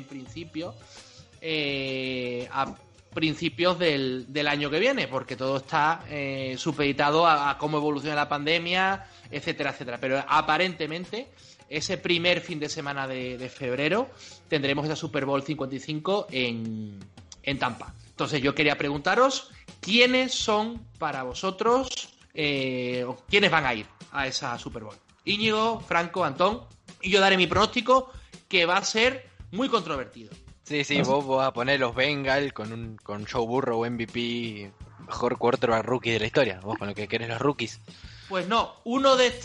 a principios del año que viene, porque todo está supeditado a cómo evoluciona la pandemia, etcétera, etcétera. Pero aparentemente, ese primer fin de semana de febrero tendremos esa Super Bowl 55 en Tampa. Entonces yo quería preguntaros quiénes son para vosotros, quiénes van a ir a esa Super Bowl. Íñigo, Franco, Antón, y yo daré mi pronóstico, que va a ser muy controvertido. Sí, vos vas a poner los Bengals con Joe Burrow, MVP, mejor quarterback rookie de la historia. Vos con lo que querés los rookies. Pues no, uno de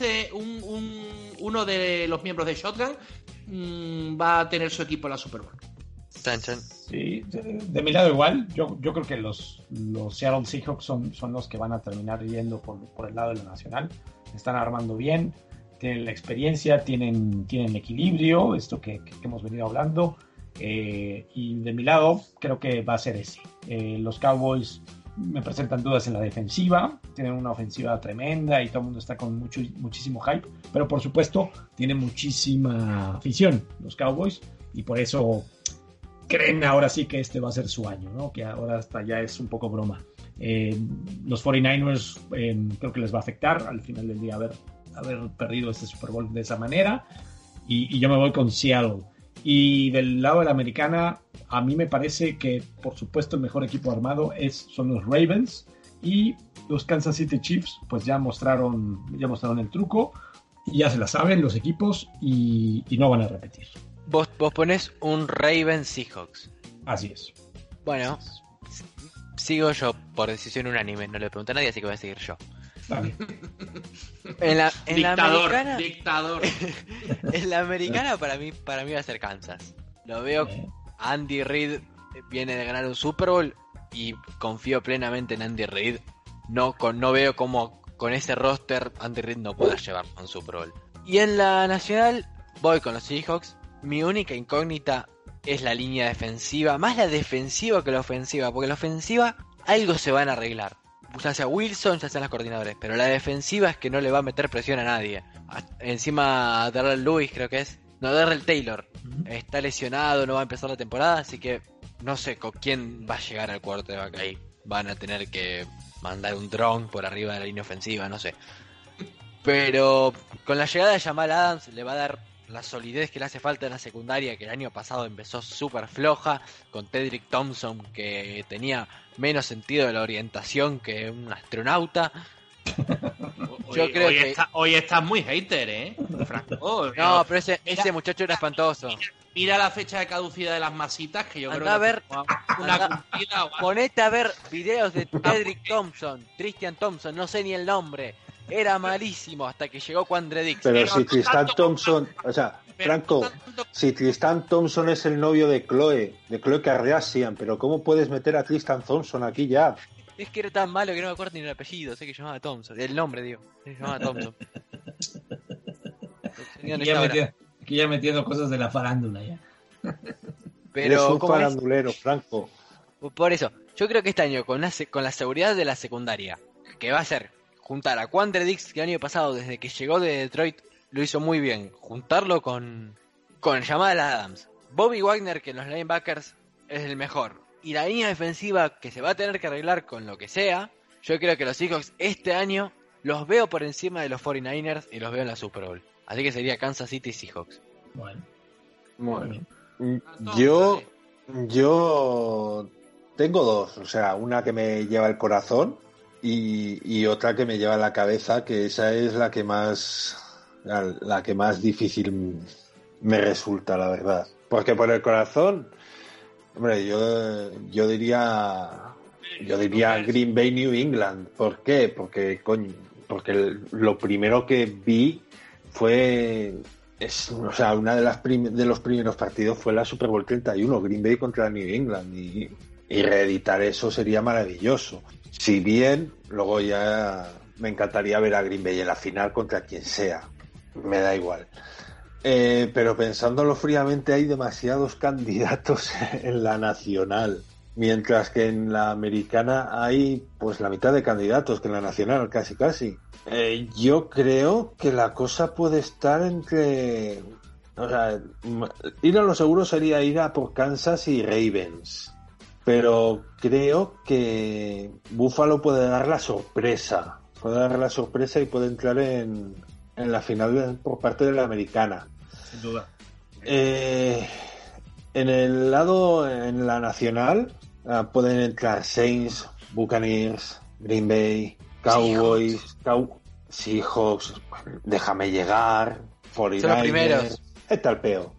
los miembros de Shotgun va a tener su equipo en la Super Bowl. Chan, chan. Sí, de mi lado igual. Yo creo que los Seattle Seahawks son los que van a terminar yendo por el lado de la nacional. Están armando bien, tienen la experiencia, tienen equilibrio, esto que hemos venido hablando. Y de mi lado creo que va a ser ese. Los Cowboys me presentan dudas en la defensiva, tienen una ofensiva tremenda y todo el mundo está con muchísimo hype, pero por supuesto tienen muchísima afición los Cowboys y por eso creen ahora sí que este va a ser su año, ¿no? Que ahora hasta ya es un poco broma. Los 49ers creo que les va a afectar al final del día haber perdido este Super Bowl de esa manera y yo me voy con Seattle. Y del lado de la americana, a mí me parece que, por supuesto, el mejor equipo armado son los Ravens y los Kansas City Chiefs, pues ya mostraron el truco y ya se la saben los equipos y no van a repetir. Vos ponés un Ravens Seahawks. Así es. Bueno, sigo yo por decisión unánime, no le pregunté a nadie, así que voy a seguir yo. Vale. En la americana, dictador. En la americana para mí va a ser Kansas. Lo veo. Andy Reid viene de ganar un Super Bowl y confío plenamente en Andy Reid. No veo cómo con ese roster Andy Reid no pueda llevar un Super Bowl. Y en la nacional voy con los Seahawks. Mi única incógnita es la línea defensiva, más la defensiva que la ofensiva, porque la ofensiva algo se van a arreglar. Ya sea Wilson, ya sean los coordinadores, pero la defensiva es que no le va a meter presión a nadie. Encima Darrell Lewis creo que es, no, Darrell Taylor está lesionado, no va a empezar la temporada, así que no sé con quién va a llegar al quarterback ahí. Van a tener que mandar un drone por arriba de la línea ofensiva, no sé. Pero con la llegada de Jamal Adams le va a dar la solidez que le hace falta en la secundaria, que el año pasado empezó súper floja, con Tedrick Thompson, que tenía menos sentido de la orientación que un astronauta. Yo creo que hoy estás muy hater, ¿eh, Franco? No, pero ese muchacho era espantoso. Mira la fecha de caducidad de las masitas, que yo creo que a ver, cumplida. Ponete a ver videos de Tedrick Thompson, Christian Thompson, no sé ni el nombre. Era malísimo hasta que llegó Quandre Dix. Pero si Tristan Thompson, o sea, Franco, si Tristan Thompson es el novio de Chloe Kardashian, pero ¿cómo puedes meter a Tristan Thompson aquí ya? Es que era tan malo que no me acuerdo ni el apellido, sé que se llamaba Thompson. El nombre, digo. Se llamaba Thompson. Aquí ya metiendo cosas de la farándula ya. Pero eres un ¿cómo es? farandulero, Franco. Por eso, yo creo que este año, con la seguridad de la secundaria, que va a ser juntar a Quandre Dix, que el año pasado, desde que llegó de Detroit, lo hizo muy bien. Juntarlo con Jamal Adams. Bobby Wagner, que en los linebackers es el mejor. Y la línea defensiva, que se va a tener que arreglar con lo que sea. Yo creo que los Seahawks este año los veo por encima de los 49ers y los veo en la Super Bowl. Así que sería Kansas City Seahawks. Bueno. Yo tengo dos, o sea, una que me lleva el corazón y otra que me lleva la cabeza, que esa es la que más difícil me resulta, la verdad. Porque por el corazón, hombre, yo diría Green Bay, New England. ¿Por qué? Porque lo primero que vi fue una de los primeros partidos fue la Super Bowl 31, Green Bay contra New England, y reeditar eso sería maravilloso. Si bien luego ya me encantaría ver a Green Bay en la final contra quien sea, me da igual. Pero pensándolo fríamente, hay demasiados candidatos en la nacional, mientras que en la americana hay pues la mitad de candidatos que en la nacional, casi. Yo creo que la cosa puede estar entre... O sea, ir a lo seguro sería ir a por Kansas y Ravens. Pero creo que Buffalo puede dar la sorpresa. Y puede entrar en la final por parte de la americana. Sin duda. En la nacional, pueden entrar Saints, Buccaneers, Green Bay, Cowboys, Seahawks, déjame llegar, 49ers. Son los primeros. Está el peo.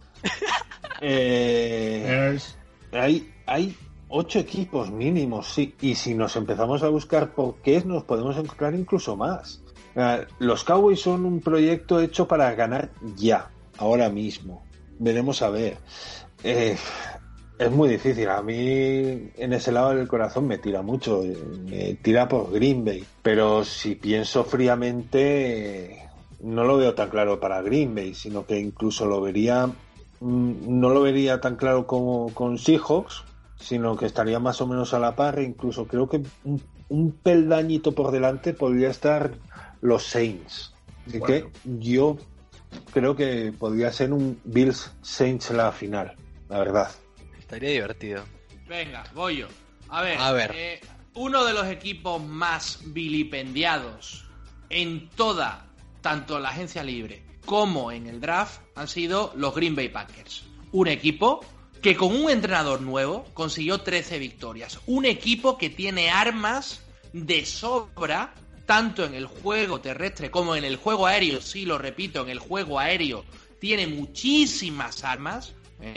Hay 8 equipos mínimos, sí. Y si nos empezamos a buscar por qué, nos podemos encontrar incluso más. Los Cowboys son un proyecto hecho para ganar ya, ahora mismo. Veremos a ver. Es muy difícil. A mí en ese lado del corazón me tira mucho. Me tira por Green Bay. Pero si pienso fríamente, no lo veo tan claro para Green Bay, sino que incluso no lo vería tan claro como con Seahawks, sino que estaría más o menos a la par. Incluso creo que un peldañito por delante podría estar los Saints. Así que yo creo que podría ser un Bills Saints la final, la verdad. Estaría divertido. Venga, voy yo. A ver. Uno de los equipos más vilipendiados en toda, tanto la agencia libre como en el draft, han sido los Green Bay Packers. Un equipo que con un entrenador nuevo consiguió 13 victorias. Un equipo que tiene armas de sobra, tanto en el juego terrestre como en el juego aéreo. Sí, lo repito, en el juego aéreo tiene muchísimas armas.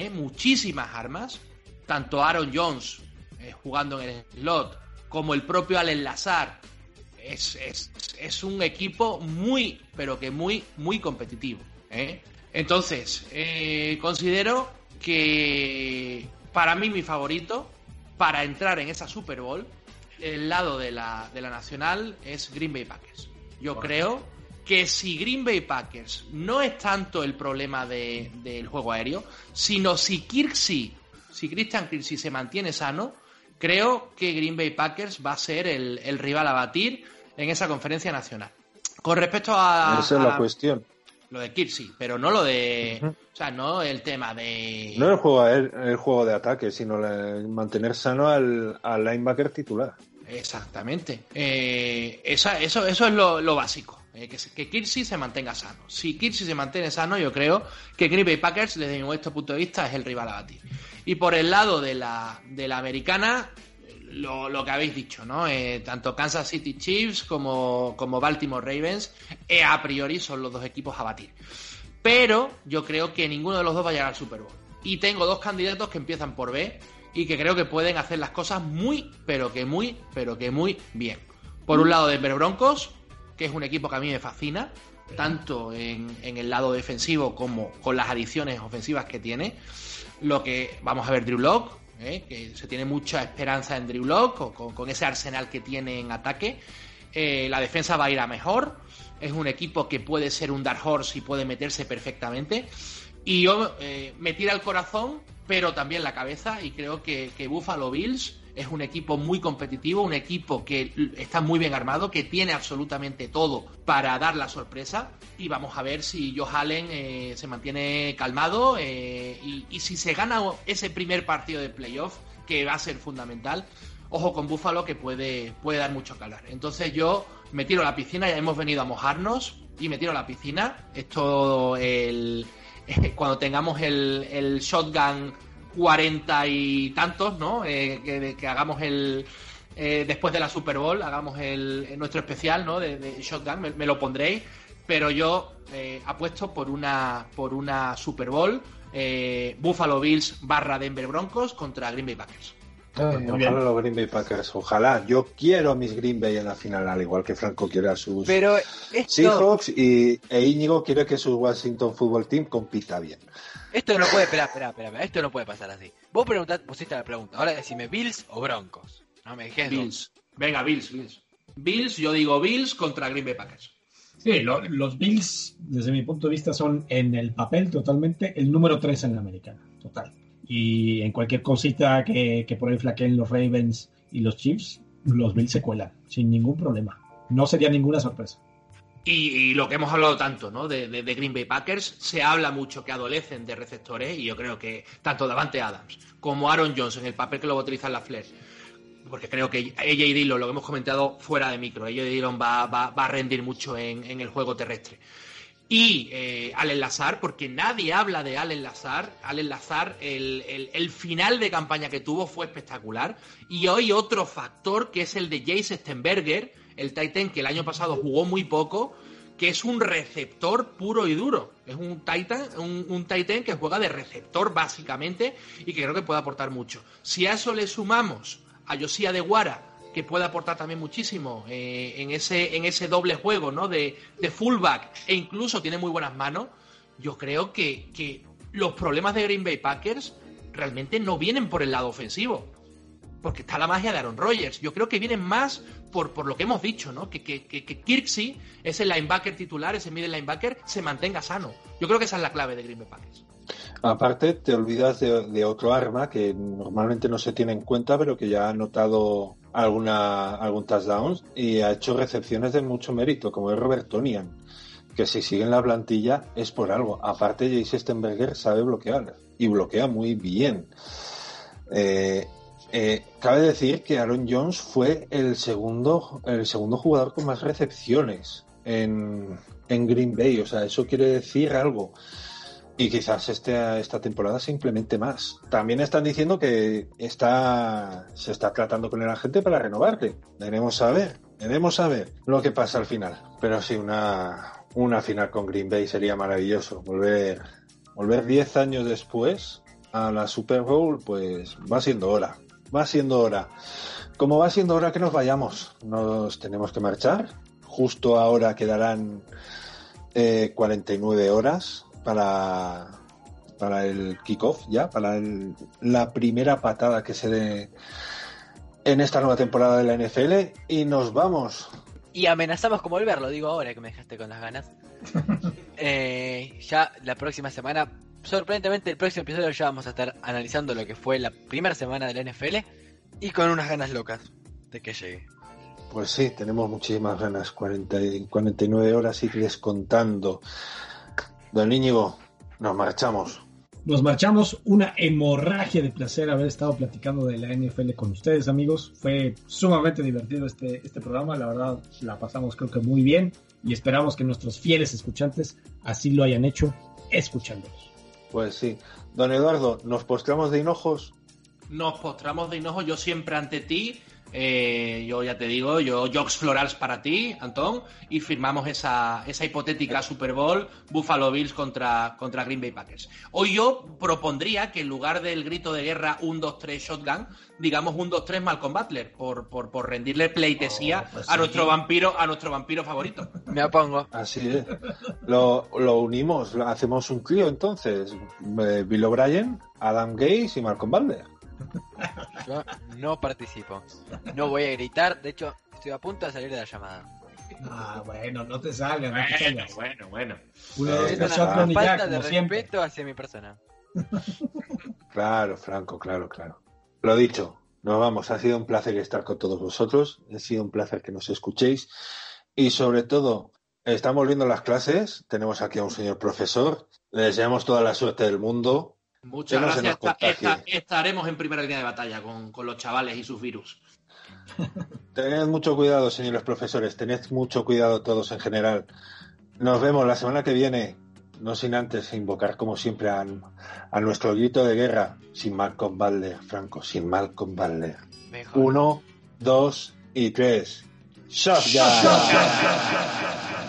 Tanto Aaron Jones jugando en el slot como el propio Allen Lazard. Es un equipo muy, pero que muy, muy competitivo. Entonces, considero que para mí mi favorito para entrar en esa Super Bowl, el lado de la nacional, es Green Bay Packers. Yo creo que si Green Bay Packers no es tanto el problema del juego aéreo, sino si Christian Kirksey se mantiene sano, creo que Green Bay Packers va a ser el rival a batir en esa conferencia nacional. Con respecto a... Esa es la cuestión. Lo de Kirksey, pero no lo de... O sea, no el tema de... No el juego de ataque, sino mantener sano al linebacker titular. Exactamente. Eso es lo básico. Que Kirksey se mantenga sano. Si Kirksey se mantiene sano, yo creo que Green Bay Packers, desde mi modesto punto de vista, es el rival a batir. Y por el lado de la americana, lo que habéis dicho, ¿no? Tanto Kansas City Chiefs como Baltimore Ravens, a priori son los dos equipos a batir. Pero yo creo que ninguno de los dos va a llegar al Super Bowl. Y tengo dos candidatos que empiezan por B y que creo que pueden hacer las cosas muy, pero que muy bien. Por un lado, Denver Broncos, que es un equipo que a mí me fascina, tanto en el lado defensivo como con las adiciones ofensivas que tiene. Vamos a ver Drew Lock, que se tiene mucha esperanza en Drew Lock, con ese arsenal que tiene en ataque. La defensa va a ir a mejor. Es un equipo que puede ser un dark horse y puede meterse perfectamente. Y yo me tira el corazón, pero también la cabeza, y creo que Buffalo Bills es un equipo muy competitivo, un equipo que está muy bien armado, que tiene absolutamente todo para dar la sorpresa, y vamos a ver si Josh Allen se mantiene calmado y si se gana ese primer partido de playoff, que va a ser fundamental. Ojo con Buffalo, que puede dar mucho calor. Entonces yo me tiro a la piscina, ya hemos venido a mojarnos, y me tiro a la piscina. Cuando tengamos el shotgun 40 y tantos, ¿no? Que hagamos después de la Super Bowl, hagamos nuestro especial, ¿no? De shotgun, me lo pondréis. Pero yo apuesto por una Super Bowl, Buffalo Bills / Denver Broncos contra Green Bay Packers. Ojalá los Green Bay Packers, ojalá. Yo quiero a mis Green Bay en la final, al igual que Franco quiere a sus Seahawks, e Íñigo quiere que su Washington Football Team compita bien. Esto no puede, espera, esto no puede pasar así. Vos pusiste la pregunta, ahora decime Bills o Broncos. No me dejes Bills. Venga, Bills. Bills, yo digo Bills contra Green Bay Packers. Sí, los Bills, desde mi punto de vista, son en el papel totalmente el número 3 en la americana, total. Y en cualquier cosita que por ahí flaqueen los Ravens y los Chiefs, los Bills se cuelan, sin ningún problema. No sería ninguna sorpresa. Y lo que hemos hablado tanto, ¿no? de Green Bay Packers, se habla mucho que adolecen de receptores, y yo creo que tanto Davante Adams como Aaron Jones, en el papel que lo va a utilizar la Flair, porque creo que AJ Dillon, lo que hemos comentado fuera de micro, AJ Dillon va a rendir mucho en el juego terrestre. Y Allen Lazard, porque nadie habla de Allen Lazard. Allen Lazard, el final de campaña que tuvo fue espectacular. Y hoy otro factor, que es el de Jace Stenberger, el tight end que el año pasado jugó muy poco, que es un receptor puro y duro. Es un tight end que juega de receptor básicamente, y que creo que puede aportar mucho. Si a eso le sumamos a Josiah DeGuara, que puede aportar también muchísimo en ese doble juego, ¿no? de fullback, e incluso tiene muy buenas manos, yo creo que los problemas de Green Bay Packers realmente no vienen por el lado ofensivo, porque está la magia de Aaron Rodgers. Yo creo que vienen más por lo que hemos dicho, ¿no? Que Kirksey, ese linebacker titular, ese middle linebacker, se mantenga sano. Yo creo que esa es la clave de Green Bay Packers. Aparte, te olvidas de otro arma que normalmente no se tiene en cuenta, pero que ya ha anotado algún touchdown y ha hecho recepciones de mucho mérito, como es Robert Tonyan, que si sigue en la plantilla es por algo. Aparte, Jace Stenberger sabe bloquear, y bloquea muy bien. Cabe decir que Aaron Jones fue el segundo jugador con más recepciones en Green Bay, o sea, eso quiere decir algo. Y quizás esta temporada se implemente más. También están diciendo que se está tratando con el agente para renovarle. Veremos a ver lo que pasa al final. Pero sí, una final con Green Bay sería maravilloso. Volver 10 años después a la Super Bowl, pues va siendo hora. Como va siendo hora que nos vayamos, nos tenemos que marchar. Justo ahora quedarán 49 horas para el kickoff, ya, para la primera patada que se dé en esta nueva temporada de la NFL, y nos vamos. Y amenazamos con volver, lo digo ahora que me dejaste con las ganas. Ya la próxima semana, sorprendentemente el próximo episodio ya vamos a estar analizando lo que fue la primera semana de la NFL, y con unas ganas locas de que llegue. Pues sí, tenemos muchísimas ganas. 49 horas y descontando. Don Íñigo, nos marchamos. Nos marchamos, una hemorragia de placer haber estado platicando de la NFL con ustedes, amigos. Fue sumamente divertido este programa, la verdad la pasamos creo que muy bien, y esperamos que nuestros fieles escuchantes así lo hayan hecho escuchándolos. Pues sí. Don Eduardo, ¿nos postramos de hinojos? Nos postramos de hinojos, yo siempre ante ti, Yo ya te digo, Jocs Florals para ti, Antón, y firmamos esa hipotética Super Bowl Buffalo Bills contra Green Bay Packers. Hoy yo propondría que en lugar del grito de guerra 1-2-3 shotgun, digamos 1-2-3 Malcolm Butler, por rendirle pleitesía a nuestro vampiro favorito. Me opongo. Así es. Lo unimos, hacemos un trío entonces. Bill O'Brien, Adam Gase y Malcolm Butler. Yo no participo. No voy a gritar. De hecho, estoy a punto de salir de la llamada. Bueno, no te salgas, no te salgas. Bueno. Es una falta de respeto hacia mi persona. Claro, Franco, claro. Lo dicho, nos vamos. Ha sido un placer estar con todos vosotros. Ha sido un placer que nos escuchéis. Y sobre todo, estamos viendo las clases. Tenemos aquí a un señor profesor. Le deseamos toda la suerte del mundo. Muchas gracias. Estaremos en primera línea de batalla con los chavales y sus virus. Tened mucho cuidado, señores profesores. Tened mucho cuidado todos en general. Nos vemos la semana que viene. No sin antes invocar, como siempre, a nuestro grito de guerra. Sin Malcolm Butler, Franco. Sin Malcolm Butler. 1, 2 y 3. ¡Shotgun!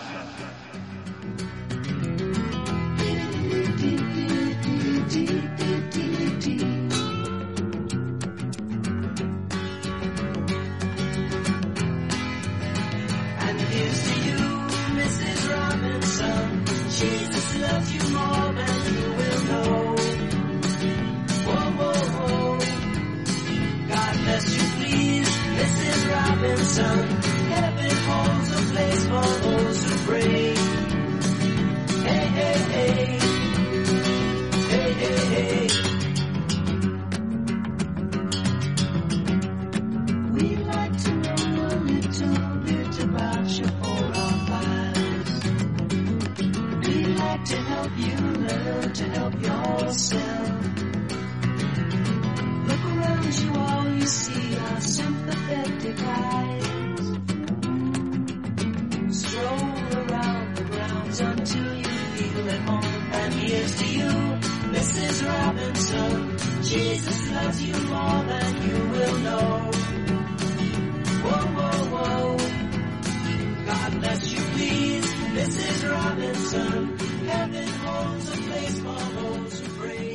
Jesus loves you more than you will know. Whoa, whoa, whoa. God bless you, please, Mrs. Robinson. Heaven holds a place for those who pray. Hey, hey, hey. Hey, hey, hey. We'd like to know a little bit about you for our lives. We'd like to help you learn to help yourself. Look around you, all you see are sympathetic eyes. Stroll around the grounds until you feel at home. And here's to you, Mrs. Robinson. Jesus loves you more than you will know. Whoa, whoa, whoa. God bless you, please, Mrs. Robinson. Heaven holds a place for those who pray.